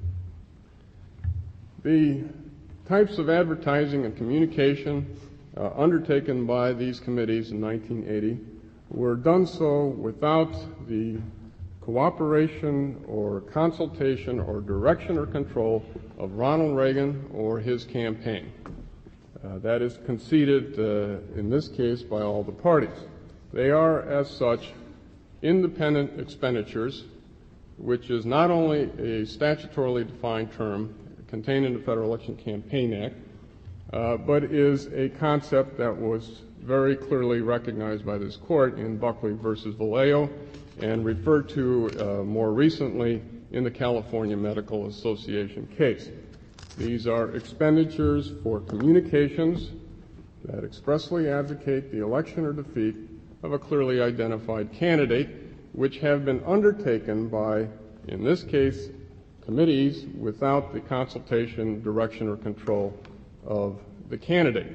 The types of advertising and communication undertaken by these committees in 1980 were done so without the cooperation or consultation or direction or control of Ronald Reagan or his campaign. That is conceded in this case by all the parties. They are, as such, independent expenditures, which is not only a statutorily defined term contained in the Federal Election Campaign Act, but is a concept that was very clearly recognized by this court in Buckley versus Vallejo and referred to more recently in the California Medical Association case. These are expenditures for communications that expressly advocate the election or defeat of a clearly identified candidate, which have been undertaken by, in this case, committees without the consultation, direction, or control of the candidate.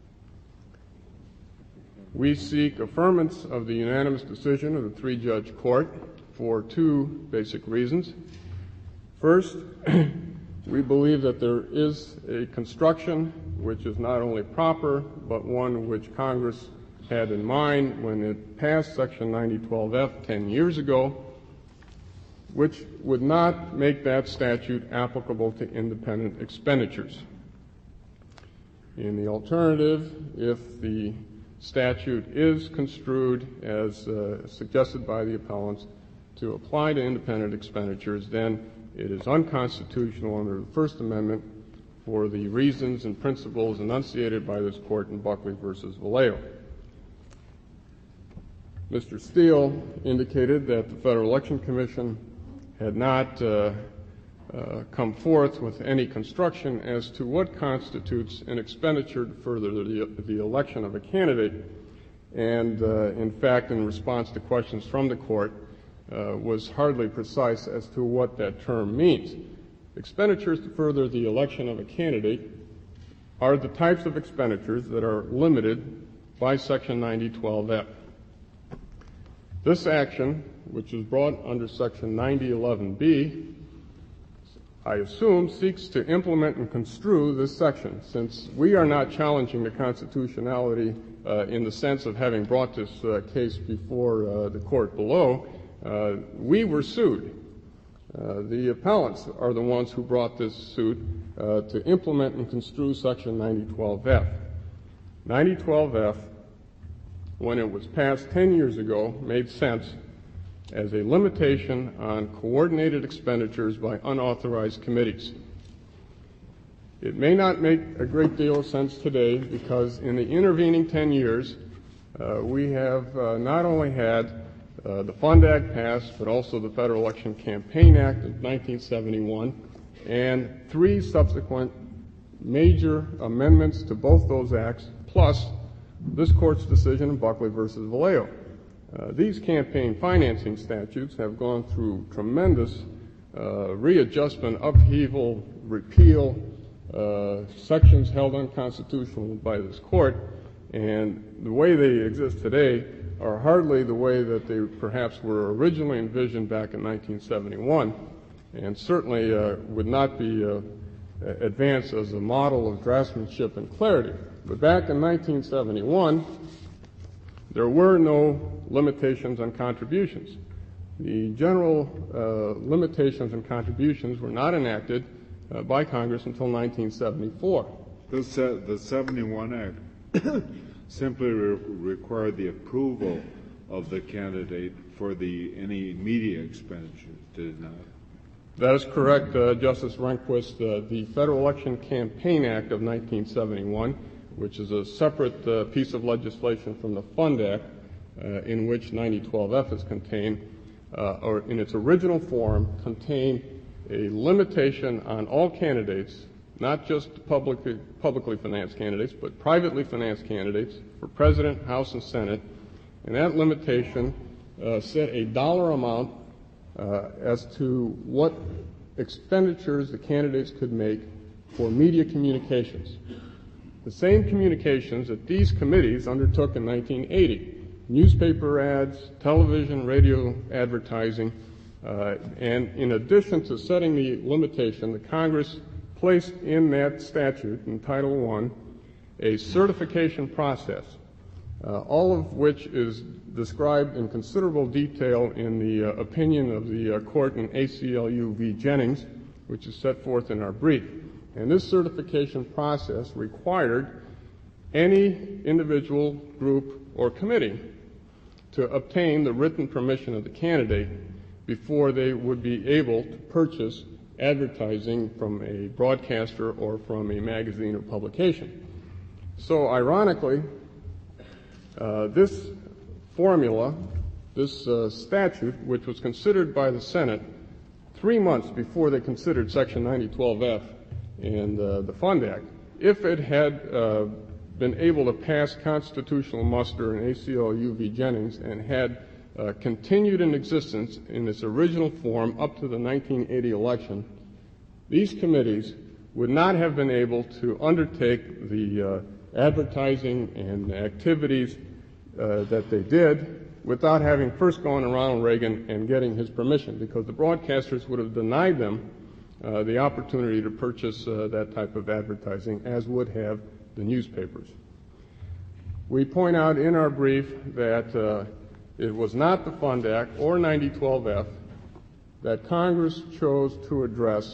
We seek affirmance of the unanimous decision of the three-judge court for two basic reasons. First, we believe that there is a construction which is not only proper, but one which Congress had in mind when it passed Section 9012F 10 years ago, which would not make that statute applicable to independent expenditures. In the alternative, if the statute is construed as suggested by the appellants to apply to independent expenditures, then it is unconstitutional under the First Amendment for the reasons and principles enunciated by this court in Buckley versus Vallejo. Mr. Steele indicated that the Federal Election Commission had not come forth with any construction as to what constitutes an expenditure to further the election of a candidate, and in fact, in response to questions from the court, was hardly precise as to what that term means. Expenditures to further the election of a candidate are the types of expenditures that are limited by Section 9012F. This action, which is brought under Section 9011B, I assume seeks to implement and construe this section. Since we are not challenging the constitutionality in the sense of having brought this case before the court below, we were sued. The appellants are the ones who brought this suit to implement and construe Section 9012F. 9012F, when it was passed 10 years ago, made sense as a limitation on coordinated expenditures by unauthorized committees. It may not make a great deal of sense today because in the intervening 10 years, we have not only had the Fund Act passed, but also the Federal Election Campaign Act of 1971, and three subsequent major amendments to both those acts, plus this court's decision in Buckley versus Vallejo. These campaign financing statutes have gone through tremendous readjustment, upheaval, repeal, sections held unconstitutional by this court, and the way they exist today are hardly the way that they perhaps were originally envisioned back in 1971, and certainly would not be advanced as a model of draftsmanship and clarity. But back in 1971, there were no limitations on contributions. The general limitations on contributions were not enacted by Congress until 1974. The 71 Act simply required the approval of the candidate for any media expenditures, did it not? That is correct, Justice Rehnquist. The Federal Election Campaign Act of 1971, which is a separate piece of legislation from the Fund Act, in which 9012F is contained, or in its original form, contained a limitation on all candidates, not just publicly financed candidates, but privately financed candidates for President, House, and Senate. And that limitation set a dollar amount as to what expenditures the candidates could make for media communications. The same communications that these committees undertook in 1980, newspaper ads, television, radio advertising, and in addition to setting the limitation, the Congress placed in that statute, in Title I, a certification process, all of which is described in considerable detail in the opinion of the court in ACLU v. Jennings, which is set forth in our brief. And this certification process required any individual, group, or committee to obtain the written permission of the candidate before they would be able to purchase advertising from a broadcaster or from a magazine or publication. So ironically, this formula, this statute, which was considered by the Senate 3 months before they considered Section 9012F and the Fund Act, if it had been able to pass constitutional muster in ACLU v. Jennings and had continued in existence in its original form up to the 1980 election, these committees would not have been able to undertake the advertising and activities that they did without having first gone to Ronald Reagan and getting his permission, because the broadcasters would have denied them the opportunity to purchase that type of advertising, as would have the newspapers. We point out in our brief that it was not the Fund Act or 9012F that Congress chose to address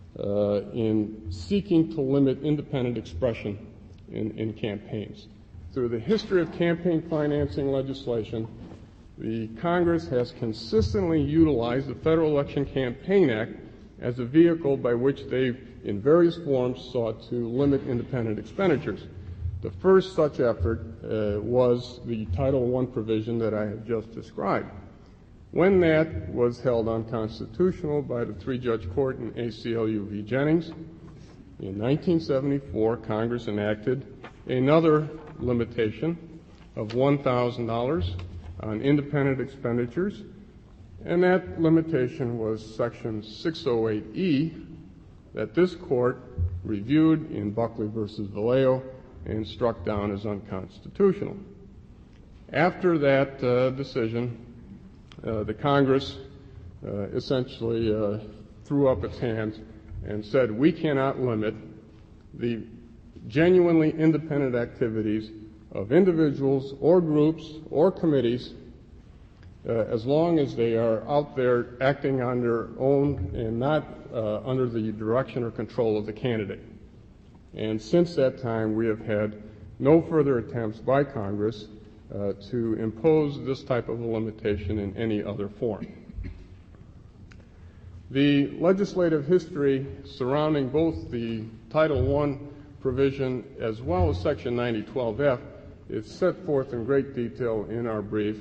in seeking to limit independent expression in campaigns. Through the history of campaign financing legislation, the Congress has consistently utilized the Federal Election Campaign Act as a vehicle by which they, in various forms, sought to limit independent expenditures. The first such effort was the Title I provision that I have just described. When that was held unconstitutional by the three-judge court in ACLU v. Jennings, in 1974, Congress enacted another limitation of $1,000 on independent expenditures, and that limitation was Section 608E that this court reviewed in Buckley v. Vallejo and struck down as unconstitutional. After that decision, the Congress essentially threw up its hands and said, we cannot limit the genuinely independent activities of individuals or groups or committees as long as they are out there acting on their own and not under the direction or control of the candidate. And since that time, we have had no further attempts by Congress to impose this type of a limitation in any other form. The legislative history surrounding both the Title I provision as well as Section 9012F is set forth in great detail in our brief.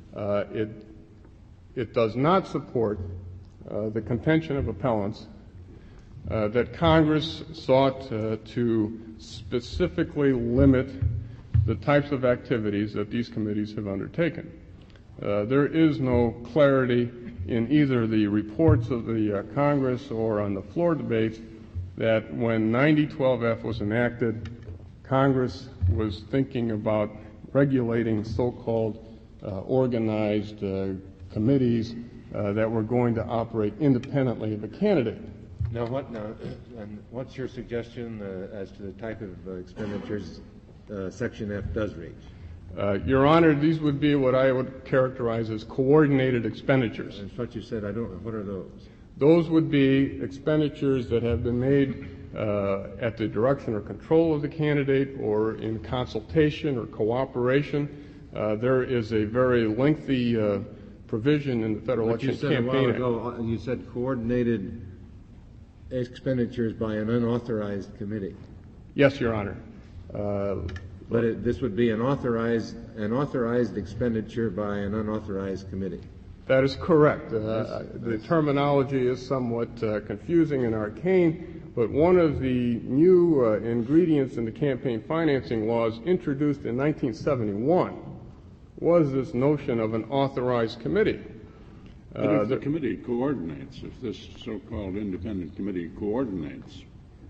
It does not support the contention of appellants that Congress sought to specifically limit the types of activities that these committees have undertaken. There is no clarity in either the reports of the Congress or on the floor debates that when 9012F was enacted, Congress was thinking about regulating so-called organized committees that were going to operate independently of a candidate. Now, what's your suggestion as to the type of expenditures Section F does reach? Your Honor, these would be what I would characterize as coordinated expenditures. That's what you said. What are those? Those would be expenditures that have been made at the direction or control of the candidate or in consultation or cooperation. There is a very lengthy provision in the Federal But Election you said a while Campaign Act. ago, you said coordinated expenditures by an unauthorized committee. Yes, Your Honor. But this would be an authorized expenditure by an unauthorized committee. That is correct. The terminology is somewhat confusing and arcane, but one of the new ingredients in the campaign financing laws introduced in 1971 was this notion of an authorized committee. But if the committee coordinates, if this so-called independent committee coordinates,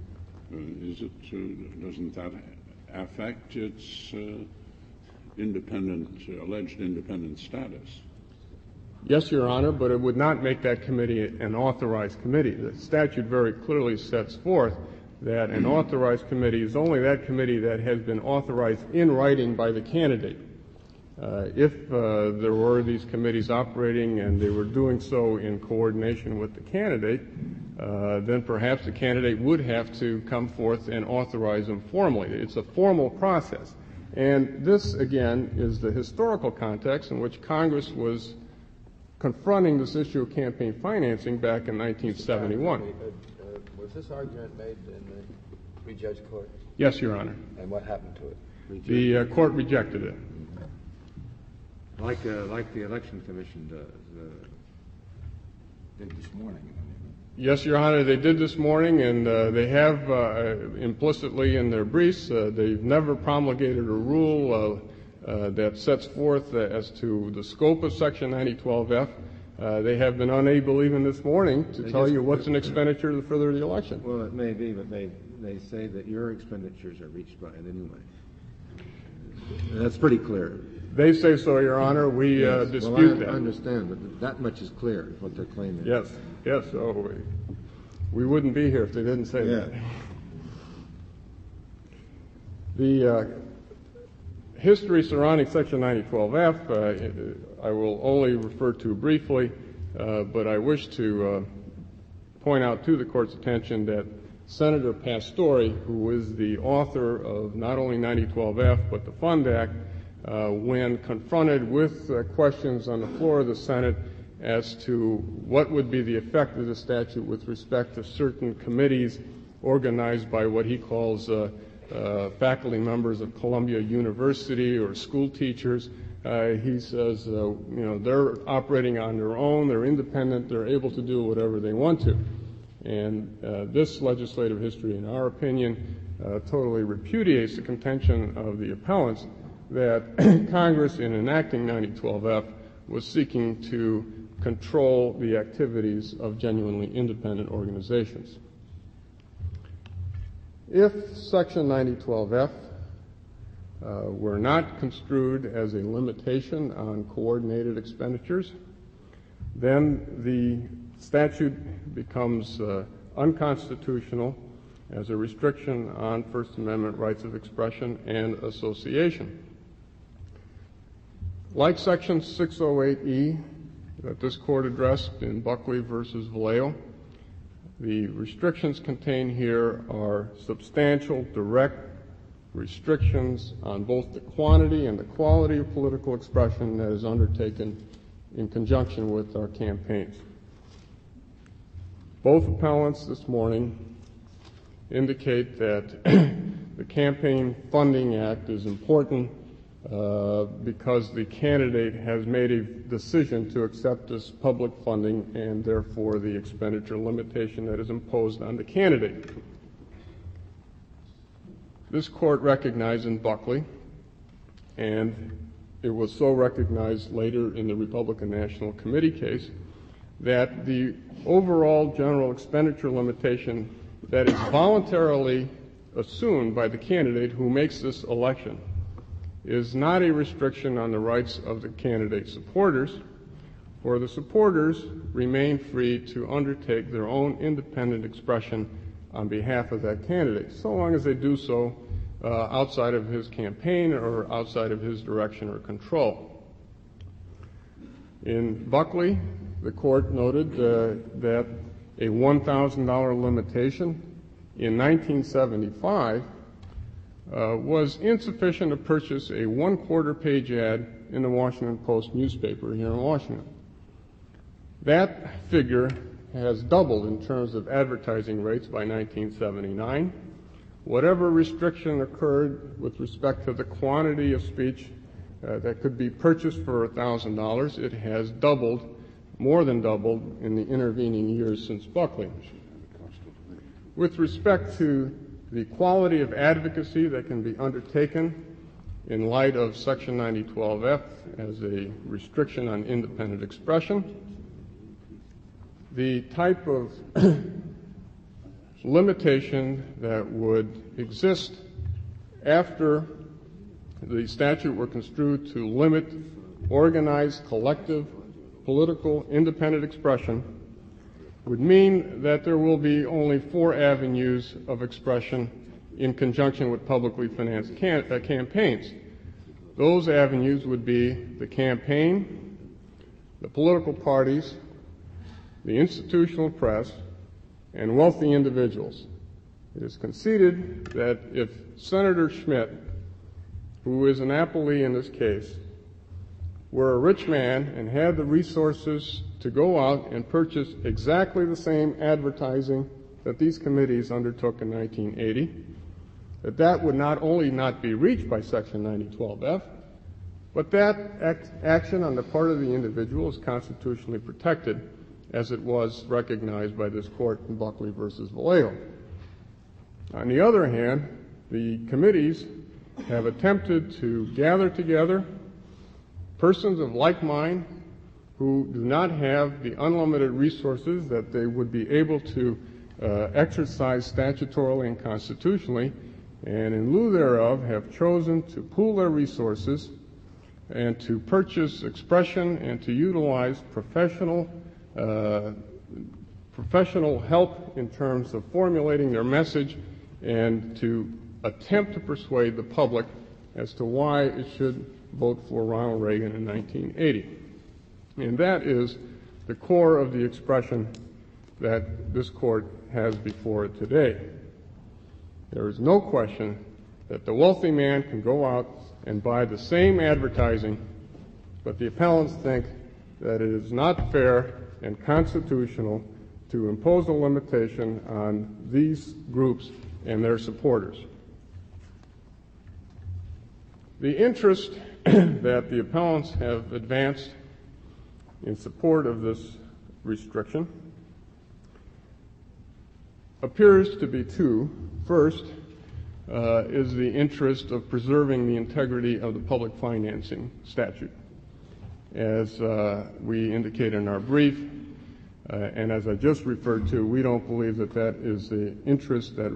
doesn't that affect its alleged independent status? Yes, Your Honor, but it would not make that committee an authorized committee. The statute very clearly sets forth that an authorized committee is only that committee that has been authorized in writing by the candidate. If there were these committees operating and they were doing so in coordination with the candidate, then perhaps the candidate would have to come forth and authorize them formally. It's a formal process. And this, again, is the historical context in which Congress was confronting this issue of campaign financing back in 1971. Was this argument made in the three-judge court? Yes, Your Honor. And what happened to it? The court rejected it. Like the Election Commission Did this morning. Yes, Your Honor, they did this morning, and they have implicitly in their briefs, they've never promulgated a rule that sets forth as to the scope of Section 9012F. They have been unable even this morning to tell you what's an expenditure to further the election. Well, it may be, but they say that your expenditures are reached by it anyway. That's pretty clear. They say so, Your Honor. We dispute that. I understand, but that much is clear, what they're claiming. Yes. So we wouldn't be here if they didn't say that. The history surrounding Section 9012F, I will only refer to briefly, but I wish to point out to the Court's attention that Senator Pastore, who is the author of not only 9012F but the Fund Act, when confronted with questions on the floor of the Senate as to what would be the effect of the statute with respect to certain committees organized by what he calls faculty members of Columbia University or school teachers, he says, they're operating on their own, they're independent, they're able to do whatever they want to. And this legislative history, in our opinion, totally repudiates the contention of the appellants that Congress, in enacting 9012F, was seeking to control the activities of genuinely independent organizations. If Section 9012F were not construed as a limitation on coordinated expenditures, then the statute becomes unconstitutional as a restriction on First Amendment rights of expression and association. Like Section 608E that this Court addressed in Buckley versus Vallejo, the restrictions contained here are substantial, direct restrictions on both the quantity and the quality of political expression that is undertaken in conjunction with our campaigns. Both appellants this morning indicate that the Campaign Funding Act is important because the candidate has made a decision to accept this public funding and therefore the expenditure limitation that is imposed on the candidate. This Court recognized in Buckley, and it was so recognized later in the Republican National Committee case, that the overall general expenditure limitation that is voluntarily assumed by the candidate who makes this election is not a restriction on the rights of the candidate's supporters, for the supporters remain free to undertake their own independent expression on behalf of that candidate, so long as they do so outside of his campaign or outside of his direction or control. In Buckley, the Court noted that a $1,000 limitation in 1975 was insufficient to purchase a 1/4 page ad in the Washington Post newspaper here in Washington. That figure has doubled in terms of advertising rates by 1979. Whatever restriction occurred with respect to the quantity of speech that could be purchased for $1,000, it has doubled, more than doubled, in the intervening years since Buckley. With respect to the quality of advocacy that can be undertaken in light of Section 9012F as a restriction on independent expression, the type of limitation that would exist after the statute were construed to limit organized, collective, political, independent expression would mean that there will be only 4 avenues of expression in conjunction with publicly financed campaigns. Those avenues would be the campaign, the political parties, the institutional press, and wealthy individuals. It is conceded that if Senator Schmidt, who is an appellee in this case, were a rich man and had the resources to go out and purchase exactly the same advertising that these committees undertook in 1980, that would not only not be reached by Section 9012F, but that action on the part of the individual is constitutionally protected, as it was recognized by this court in Buckley versus Vallejo. On the other hand, the committees have attempted to gather together persons of like mind who do not have the unlimited resources that they would be able to exercise statutorily and constitutionally, and in lieu thereof have chosen to pool their resources and to purchase expression and to utilize professional help in terms of formulating their message and to attempt to persuade the public as to why it should vote for Ronald Reagan in 1980. And that is the core of the expression that this court has before it today. There is no question that the wealthy man can go out and buy the same advertising, but the appellants think that it is not fair and constitutional to impose a limitation on these groups and their supporters. The interest that the appellants have advanced in support of this restriction appears to be 2. First is the interest of preserving the integrity of the public financing statute. As we indicate in our brief, and as I just referred to, we don't believe that that is the interest that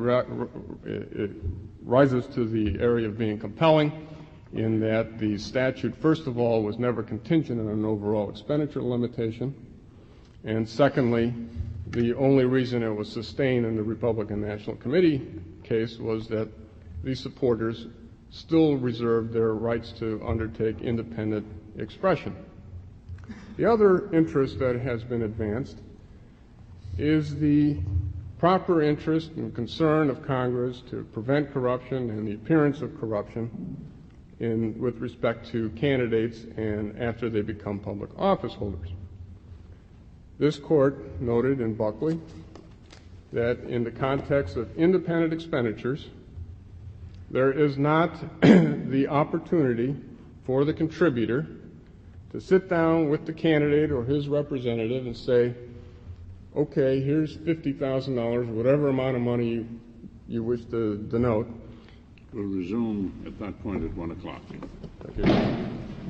rises to the area of being compelling, in that the statute, first of all, was never contingent on an overall expenditure limitation, and secondly, the only reason it was sustained in the Republican National Committee case was that the supporters still reserved their rights to undertake independent expression. The other interest that has been advanced is the proper interest and concern of Congress to prevent corruption and the appearance of corruption with respect to candidates and after they become public office holders. This court noted in Buckley that in the context of independent expenditures, there is not the opportunity for the contributor to sit down with the candidate or his representative and say, okay, here's $50,000, whatever amount of money you wish to denote. We'll resume at that point at 1 o'clock. Thank you.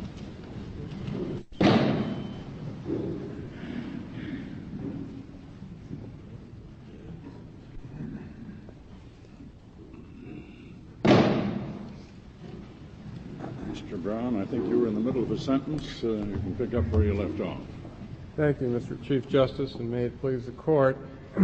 Mr. Brown, I think you were in the middle of a sentence. You can pick up where you left off. Thank you, Mr. Chief Justice, and may it please the Court.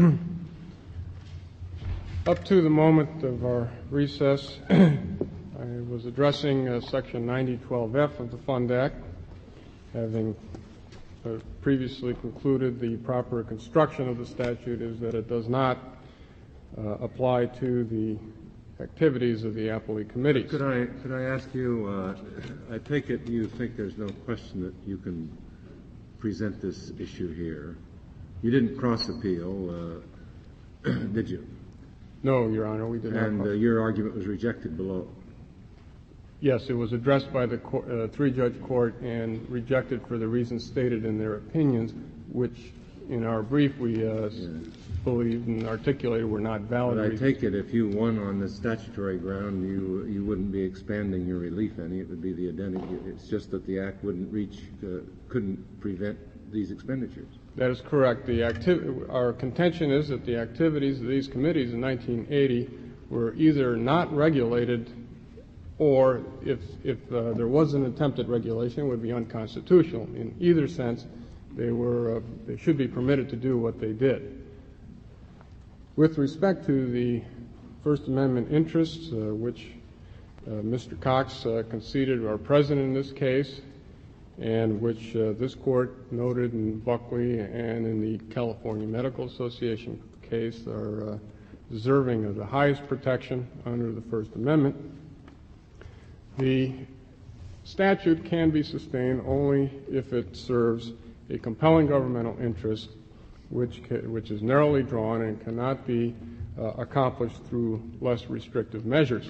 Up to the moment of our recess, I was addressing Section 9012F of the Fund Act, having previously concluded the proper construction of the statute is that it does not apply to the activities of the appellee committees. Could I ask you, I take it you think there's no question that you can present this issue here. You didn't cross-appeal, did you? No, Your Honor, we did not. And your argument was rejected below. Yes, it was addressed by the three-judge court and rejected for the reasons stated in their opinions, which in our brief we believed and articulated were not valid. But I take it if you won on the statutory ground, you wouldn't be expanding your relief any. It would be the identity. It's just that the Act couldn't prevent these expenditures. That is correct. Our contention is that the activities of these committees in 1980 were either not regulated, or if there was an attempt at regulation, it would be unconstitutional. In either sense, they should be permitted to do what they did. With respect to the First Amendment interests, which Mr. Cox conceded are present in this case, and which this court noted in Buckley and in the California Medical Association case are deserving of the highest protection under the First Amendment. The statute can be sustained only if it serves a compelling governmental interest which is narrowly drawn and cannot be accomplished through less restrictive measures.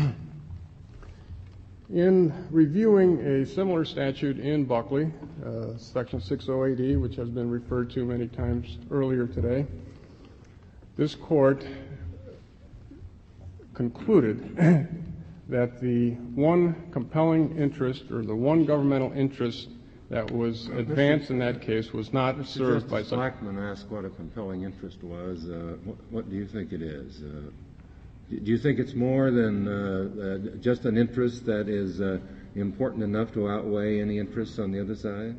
In reviewing a similar statute in Buckley, Section 608E, which has been referred to many times earlier today, this court concluded that the one compelling interest or the one governmental interest that was advanced in that case was not served by such. Blackmun asked what a compelling interest was. What do you think it is? Do you think it's more than just an interest that is important enough to outweigh any interests on the other side?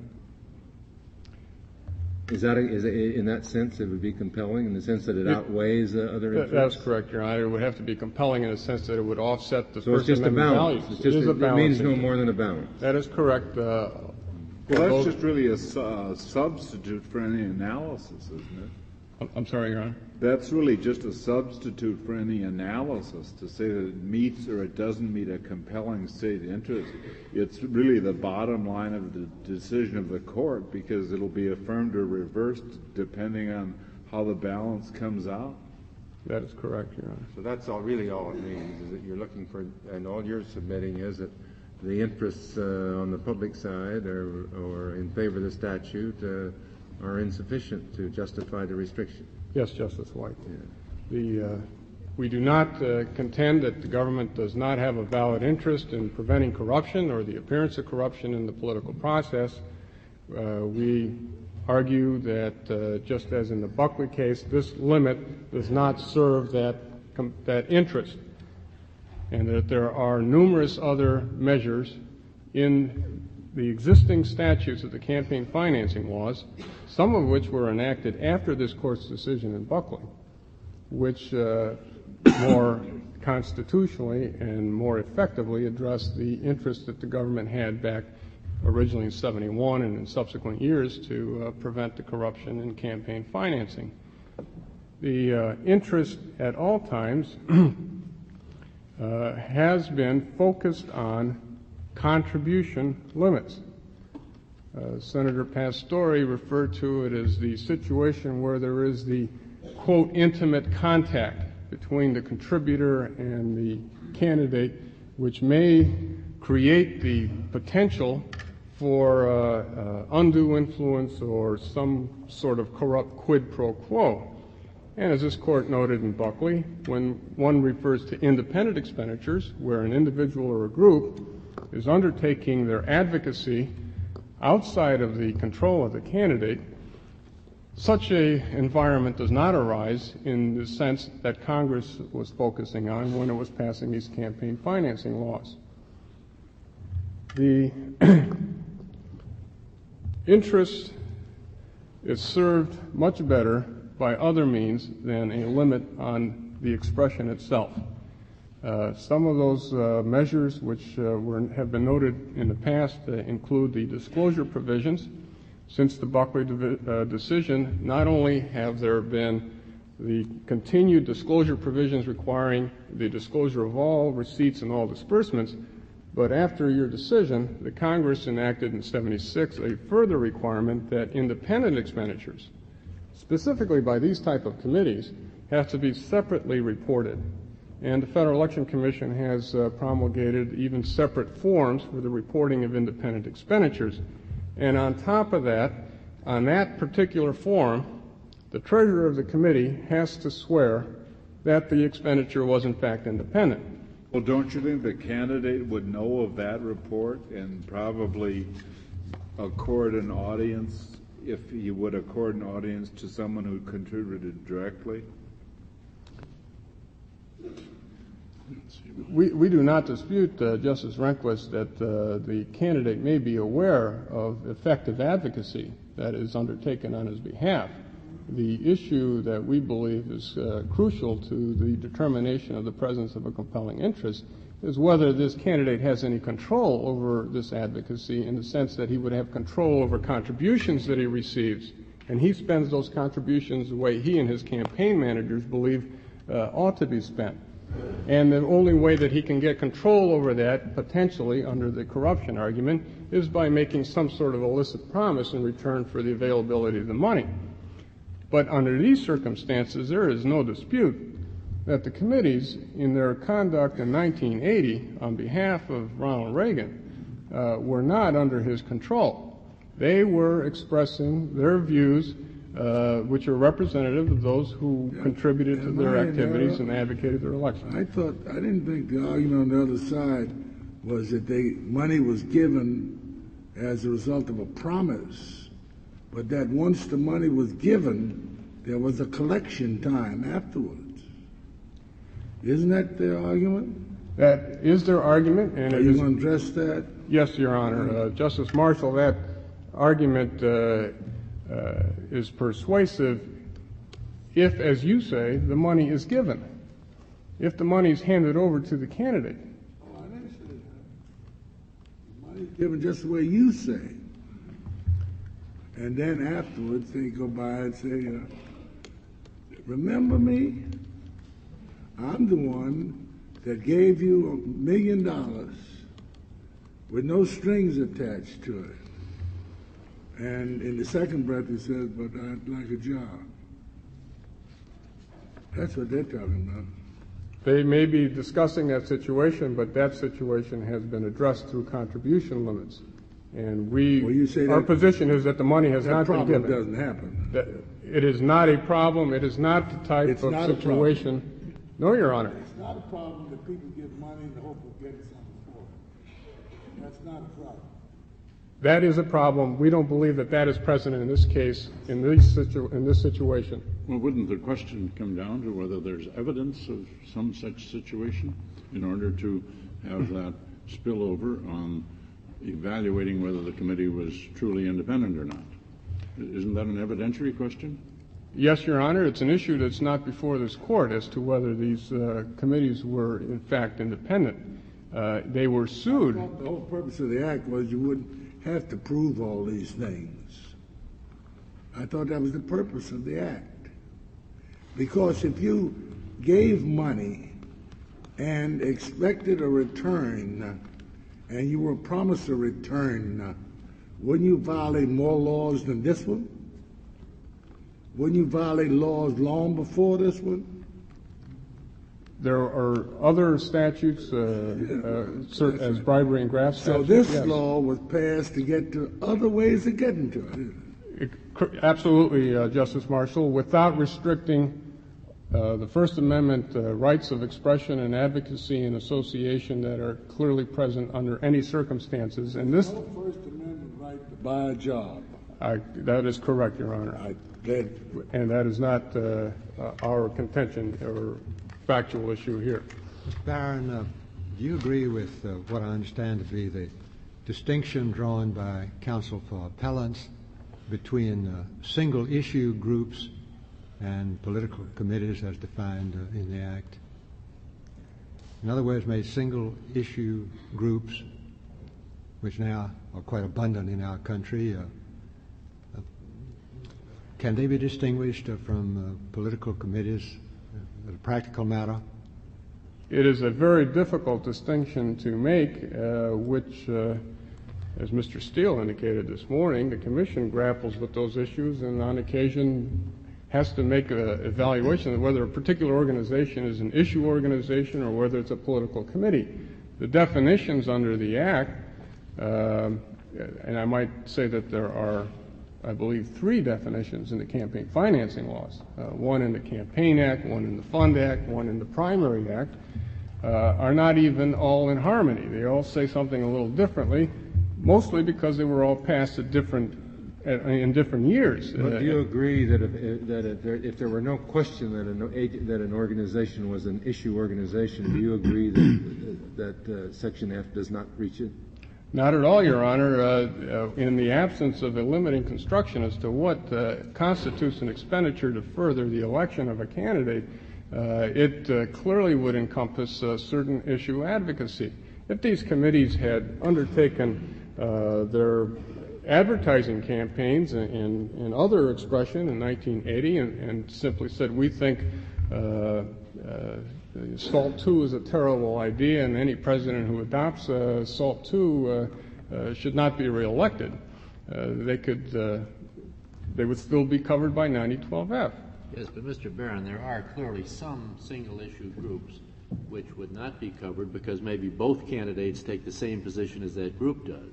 Is in that sense it would be compelling in the sense that it outweighs other interests? That's correct, Your Honor. It would have to be compelling in the sense that it would offset the First Amendment values. It's just a balance. It means no more than a balance. That is correct. Well, that's just really a substitute for any analysis, isn't it? I'm sorry, Your Honor. That's really just a substitute for any analysis to say that it meets or it doesn't meet a compelling state interest. It's really the bottom line of the decision of the court because it'll be affirmed or reversed depending on how the balance comes out. That is correct, Your Honor. So that's really all it means, is that you're looking for, and all you're submitting is that the interests on the public side or in favor of the statute are insufficient to justify the restriction. Yes, Justice White. Yeah. We do not contend that the government does not have a valid interest in preventing corruption or the appearance of corruption in the political process. We argue that just as in the Buckley case, this limit does not serve that interest, and that there are numerous other measures in the existing statutes of the campaign financing laws, some of which were enacted after this Court's decision in Buckley, which more constitutionally and more effectively address the interest that the government had back originally in 1971 and in subsequent years to prevent the corruption in campaign financing. The interest at all times has been focused on contribution limits. Senator Pastore referred to it as the situation where there is the, quote, intimate contact between the contributor and the candidate, which may create the potential for undue influence or some sort of corrupt quid pro quo. And as this Court noted in Buckley, when one refers to independent expenditures, where an individual or a group is undertaking their advocacy outside of the control of the candidate, such an environment does not arise in the sense that Congress was focusing on when it was passing these campaign financing laws. The interest is served much better by other means than a limit on the expression itself. Some of those measures which have been noted in the past include the disclosure provisions. Since the Buckley decision, not only have there been the continued disclosure provisions requiring the disclosure of all receipts and all disbursements, But after your decision, the Congress enacted in 76 a further requirement that independent expenditures, specifically by these type of committees, have to be separately reported. And the Federal Election Commission has promulgated even separate forms for the reporting of independent expenditures. And on top of that, on that particular form, the treasurer of the committee has to swear that the expenditure was in fact independent. Well, don't you think the candidate would know of that report and probably accord an audience, if he would accord an audience to someone who contributed directly? We do not dispute, Justice Rehnquist, that the candidate may be aware of effective advocacy that is undertaken on his behalf. The issue that we believe is crucial to the determination of the presence of a compelling interest is whether this candidate has any control over this advocacy, in the sense that he would have control over contributions that he receives, and he spends those contributions the way he and his campaign managers believe ought to be spent. And the only way that he can get control over that, potentially under the corruption argument, is by making some sort of illicit promise in return for the availability of the money. But under these circumstances, there is no dispute that the committees, in their conduct in 1980 on behalf of Ronald Reagan, were not under his control. They were expressing their views, which are representative of those who contributed to their activities and advocated their election. I didn't think the argument on the other side was that money was given as a result of a promise, but that once the money was given, there was a collection time afterwards. Isn't that their argument? That is their argument. And are you going to address that? Yes, Your Honor. Justice Marshall, that argument is persuasive if, as you say, the money is given. If the money is handed over to the candidate. Oh, I didn't say that. The money is given just the way you say. And then afterwards, they go by and say, remember me? I'm the one that gave you $1 million with no strings attached to it. And in the second breath, he says, but I'd like a job. That's what they're talking about. They may be discussing that situation, but that situation has been addressed through contribution limits. And our position is that the money has not been given. That problem doesn't happen. It is not a problem. It is not the type of situation. No, Your Honor. It's not a problem that people give money in the hope of getting something for it. That's not a problem. That is a problem. We don't believe that that is present in this case, in this situation. Well, wouldn't the question come down to whether there's evidence of some such situation in order to have that spillover on evaluating whether the committee was truly independent or not? Isn't that an evidentiary question? Yes, Your Honor. It's an issue that's not before this court as to whether these committees were, in fact, independent. They were sued. The whole purpose of the act was you wouldn't have to prove all these things. I thought that was the purpose of the act. Because if you gave money and expected a return, and you were promised a return, wouldn't you violate more laws than this one? Wouldn't you violate laws long before this one? There are other statutes, as bribery and graft statutes. So this law was passed to get to other ways of getting to it. Absolutely, Justice Marshall, without restricting the First Amendment rights of expression and advocacy and association that are clearly present under any circumstances. And this no First Amendment right to buy a job. That is correct, Your Honor. And that is not our contention or factual issue here. Mr. Barron, do you agree with what I understand to be the distinction drawn by counsel for appellants between single-issue groups and political committees as defined in the Act? In other words, may single-issue groups, which now are quite abundant in our country, can they be distinguished from political committees as a practical matter? It is a very difficult distinction to make, which, as Mr. Steele indicated this morning, the Commission grapples with those issues and on occasion has to make an evaluation of whether a particular organization is an issue organization or whether it's a political committee. The definitions under the Act, and I might say that there are, I believe, 3 definitions in the campaign financing laws, one in the Campaign Act, one in the Fund Act, one in the Primary Act, are not even all in harmony. They all say something a little differently, mostly because they were all passed at in different years. But do you agree that if there were no question that an organization was an issue organization, do you agree that Section F does not reach it? Not at all, Your Honor. In the absence of a limiting construction as to what constitutes an expenditure to further the election of a candidate, it clearly would encompass certain issue advocacy. If these committees had undertaken their advertising campaigns and other expression in 1980 and simply said, we think SALT II is a terrible idea and any president who adopts SALT II should not be reelected, they would still be covered by 9012F. Yes, but Mr. Barron, there are clearly some single-issue groups which would not be covered because maybe both candidates take the same position as that group does,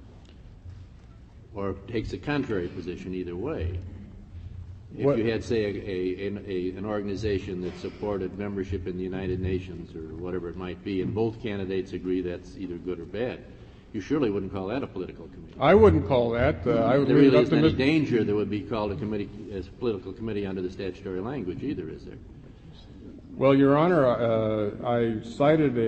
or takes a contrary position either way. If you had, say, an organization that supported membership in the United Nations or whatever it might be, and both candidates agree that's either good or bad, you surely wouldn't call that a political committee. I wouldn't call that. I would there really isn't any danger that would be called a committee as a political committee under the statutory language either, is there? Well, Your Honor, I cited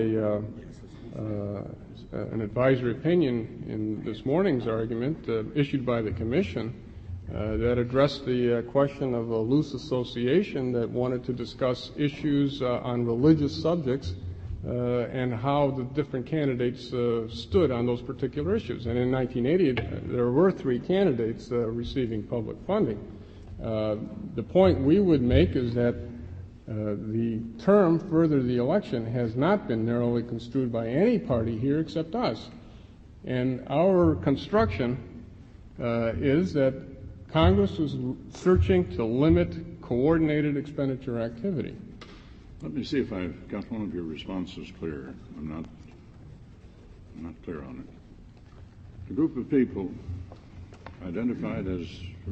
an advisory opinion in this morning's argument issued by the Commission that addressed the question of a loose association that wanted to discuss issues on religious subjects and how the different candidates stood on those particular issues. And in 1980, there were 3 candidates receiving public funding. The point we would make is that the term further the election has not been narrowly construed by any party here except us. And our construction is that Congress was searching to limit coordinated expenditure activity. Let me see if I've got one of your responses clear. I'm not clear on it. A group of people identified as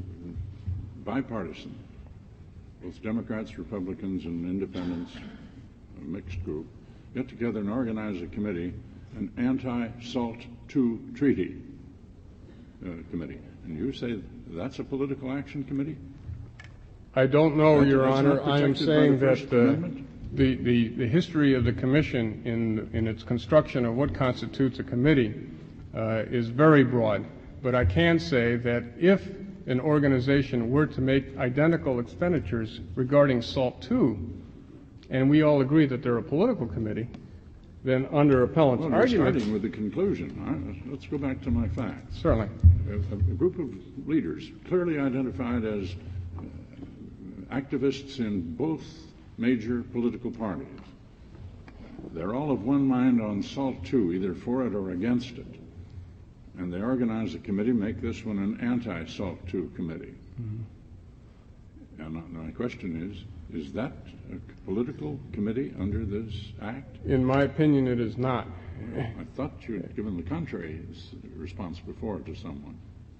bipartisan, both Democrats, Republicans, and independents, a mixed group, get together and organize a committee, an anti-SALT II treaty committee. And you say that's a political action committee? I don't know, Your Honor. I am saying that the history of the Commission in its construction of what constitutes a committee is very broad. But I can say that if an organization were to make identical expenditures regarding SALT II, and we all agree that they're a political committee, then under appellant's argument... Starting with the conclusion. Let's go back to my facts. Certainly. A group of leaders clearly identified as activists in both major political parties. They're all of one mind on SALT II, either for it or against it. And they organize a committee, make this one an anti-SALT II committee. Mm-hmm. And my question is that a political committee under this act? In my opinion, it is not. Well, I thought you had given the contrary response before to someone.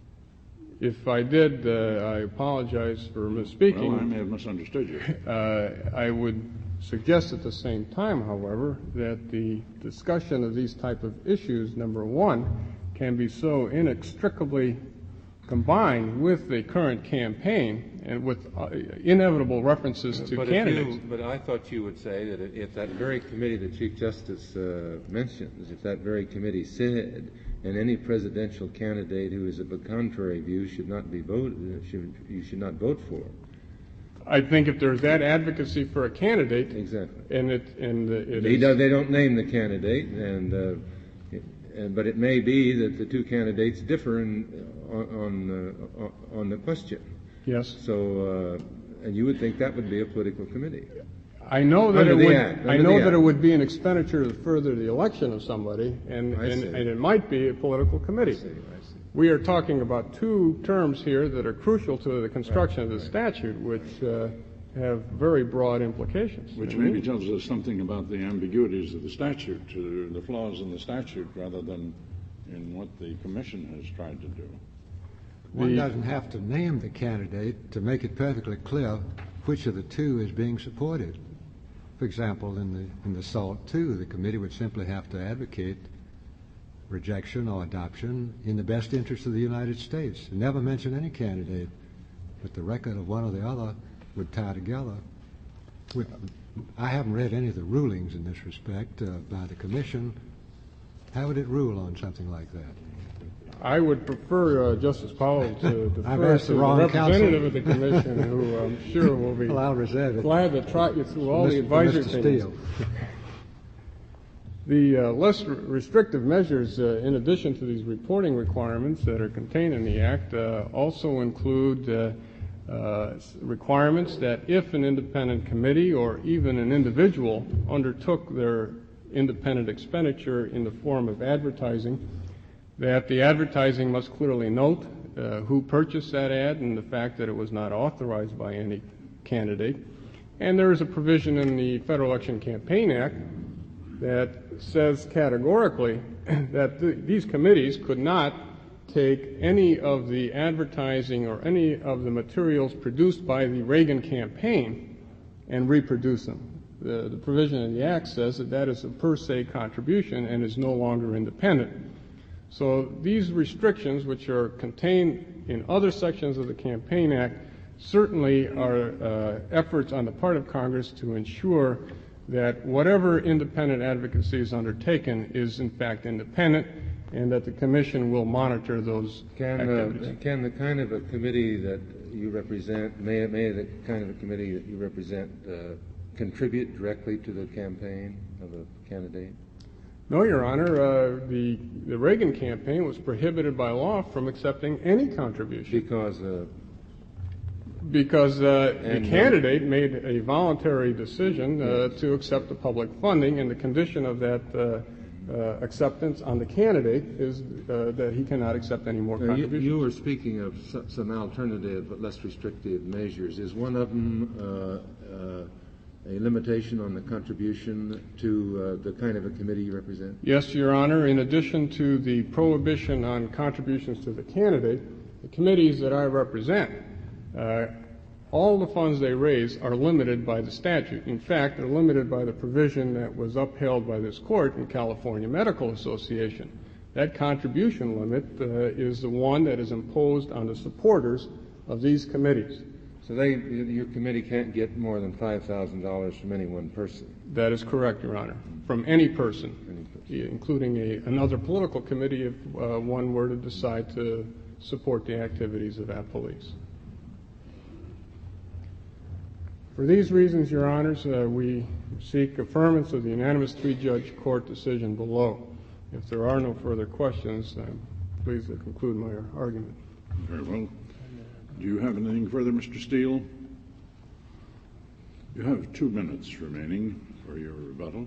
If I did, I apologize for misspeaking. Well, I may have misunderstood you. I would suggest at the same time, however, that the discussion of these type of issues, number one, can be so inextricably combined with the current campaign and with inevitable references to candidates. But I thought you would say that if that very committee the Chief Justice mentions, if that very committee said, and any presidential candidate who is of a contrary view should not be voted, you should not vote for. I think if there's that advocacy for a candidate, exactly, they don't name the candidate, but it may be that the two candidates differ on the question. Yes. So, and you would think that would be a political committee. I know that Under it the would. Act. I know that it would be an expenditure to further the election of somebody, and it might be a political committee. I see. We are talking about two terms here that are crucial to the construction of the statute, which have very broad implications. Which maybe tells us something about the ambiguities of the statute, the flaws in the statute, rather than in what the Commission has tried to do. One doesn't have to name the candidate to make it perfectly clear which of the two is being supported. For example, in the SALT II, the committee would simply have to advocate rejection or adoption in the best interest of the United States. Never mention any candidate, but the record of one or the other would tie together. I haven't read any of the rulings in this respect by the Commission. How would it rule on something like that? I would prefer Justice Powell to I've defer asked to the the wrong representative counsel. of the Commission, who I'm sure will be Well, I'll reserve it. glad to try you through all the advisory Mr. opinions. Steele. The less restrictive measures, in addition to these reporting requirements that are contained in the Act, also include requirements that if an independent committee or even an individual undertook their independent expenditure in the form of advertising, that the advertising must clearly note who purchased that ad and the fact that it was not authorized by any candidate. And there is a provision in the Federal Election Campaign Act that says categorically that these committees could not take any of the advertising or any of the materials produced by the Reagan campaign and reproduce them. The provision in the Act says that that is a per se contribution and is no longer independent. So these restrictions, which are contained in other sections of the Campaign Act, certainly are efforts on the part of Congress to ensure that whatever independent advocacy is undertaken is in fact independent, and that the Commission will monitor those activities. Can the kind of a committee that you represent, may the kind of a committee that you represent contribute directly to the campaign of a candidate? No, Your Honor. The Reagan campaign was prohibited by law from accepting any contribution. Because the candidate made a voluntary decision to accept the public funding, and the condition of that acceptance on the candidate is that he cannot accept any more contributions. You were speaking of some alternative but less restrictive measures. Is one of them a limitation on the contribution to the kind of a committee you represent? Yes, Your Honor. In addition to the prohibition on contributions to the candidate, the committees that I represent, all the funds they raise are limited by the statute. In fact, they're limited by the provision that was upheld by this court in California Medical Association. That contribution limit is the one that is imposed on the supporters of these committees. So your committee can't get more than $5,000 from any one person? That is correct, Your Honor, from any person, including another political committee if one were to decide to support the activities of that police. For these reasons, Your Honors, we seek affirmance of the unanimous three-judge court decision below. If there are no further questions, I'm pleased to conclude my argument. Very well. Do you have anything further, Mr. Steele? You have 2 minutes remaining for your rebuttal.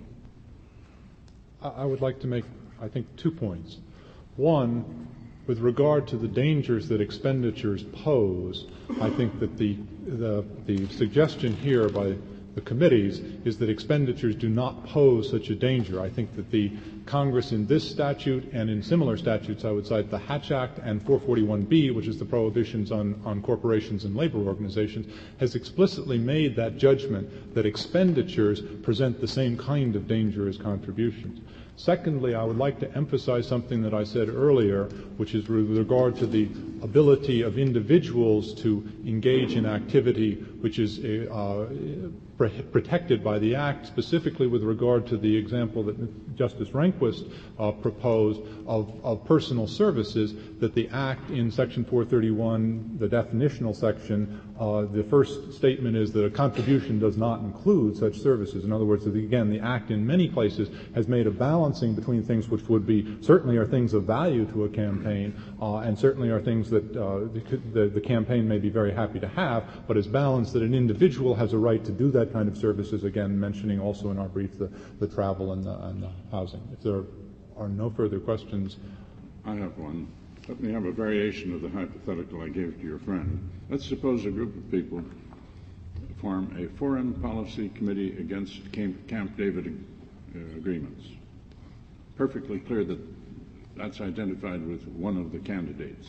I would like to make, I think, 2 points. One, with regard to the dangers that expenditures pose, I think that the suggestion here by the committees is that expenditures do not pose such a danger. I think that the Congress in this statute and in similar statutes, I would cite the Hatch Act and 441B, which is the prohibitions on corporations and labor organizations, has explicitly made that judgment that expenditures present the same kind of danger as contributions. Secondly, I would like to emphasize something that I said earlier, which is with regard to the ability of individuals to engage in activity which is protected by the Act, specifically with regard to the example that Justice Rehnquist proposed of personal services, that the Act in Section 431, the definitional section, the first statement is that a contribution does not include such services. In other words, again, the Act in many places has made a balancing between things which would be, certainly are things of value to a campaign, and certainly are things that the campaign may be very happy to have, but is balanced that an individual has a right to do that that kind of services, again, mentioning also in our brief the travel and the housing. If there are no further questions. I have one. Let me have a variation of the hypothetical I gave to your friend. Let's suppose a group of people form a foreign policy committee against Camp David agreements. Perfectly clear that that's identified with one of the candidates,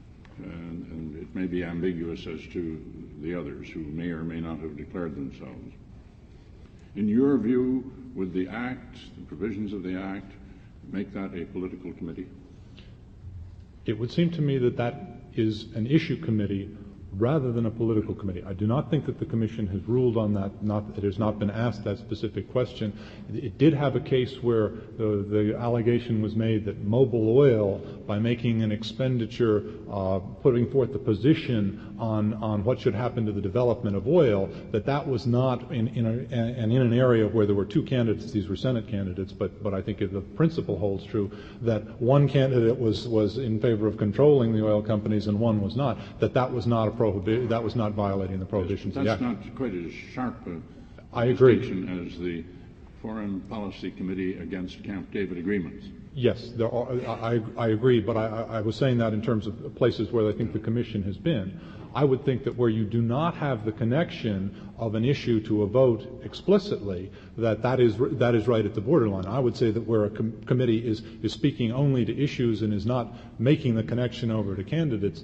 and it may be ambiguous as to the others who may or may not have declared themselves. In your view, would the Act, the provisions of the Act, make that a political committee? It would seem to me that that is an issue committee rather than a political committee. I do not think that the Commission has ruled on that, it has not been asked that specific question. It did have a case where the allegation was made that Mobil Oil, by making an expenditure, putting forth a position on what should happen to the development of oil, that was not in an area where there were two candidates. These were Senate candidates, but I think if the principle holds true that one candidate was in favor of controlling the oil companies and one was not, that was not that was not violating the prohibitions of the Act. That's not quite as sharp I agree. distinction as the Foreign Policy Committee against Camp David agreements. Yes, there are, I agree, but I was saying that in terms of places where I think the Commission has been. I would think that where you do not have the connection of an issue to a vote explicitly, that is right at the borderline. I would say that where a committee is speaking only to issues and is not making the connection over to candidates,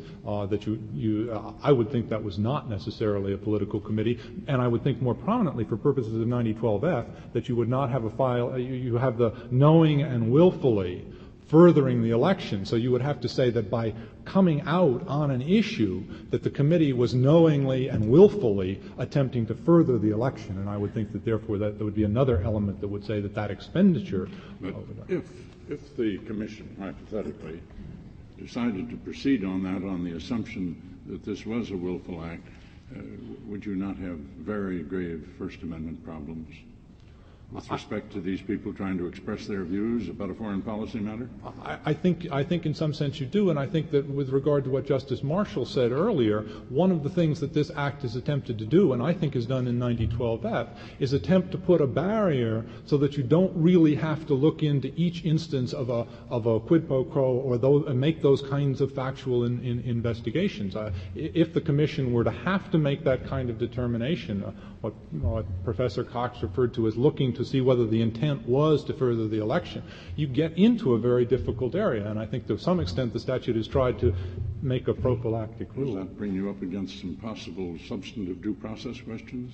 I would think that was not necessarily a political committee, and I would think more prominently for purposes of 9012F that you would not have a file, you have the knowing and willfully furthering the election. So you would have to say that by coming out on an issue that the committee was knowingly and willfully attempting to further the election, and I would think that therefore that there would be another element that would say that expenditure. But if the Commission, hypothetically, decided to proceed on that on the assumption that this was a willful act, would you not have very grave First Amendment problems with respect to these people trying to express their views about a foreign policy matter? I think in some sense you do, and I think that with regard to what Justice Marshall said earlier, one of the things that this Act has attempted to do, and I think is done in 9012F, is attempt to put a barrier so that you don't really have to look into each instance of a quid pro quo and make those kinds of factual investigations. If the Commission were to have to make that kind of determination, what Professor Cox referred to as looking to see whether the intent was to further the election, you get into a very difficult area, and I think to some extent the statute has tried to make a prophylactic rule. Does that bring you up against some possible substantive due process questions?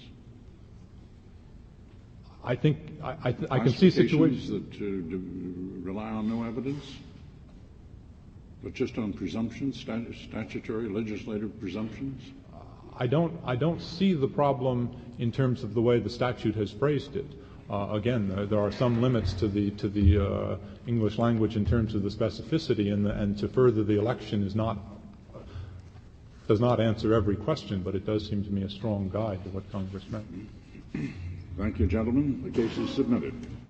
I think I can see situations that rely on no evidence, but just on presumptions, statutory legislative presumptions. I don't see the problem in terms of the way the statute has phrased it. Again, there are some limits to the English language in terms of the specificity, and to further the election does not answer every question, but it does seem to me a strong guide to what Congress meant. Thank you, gentlemen. The case is submitted.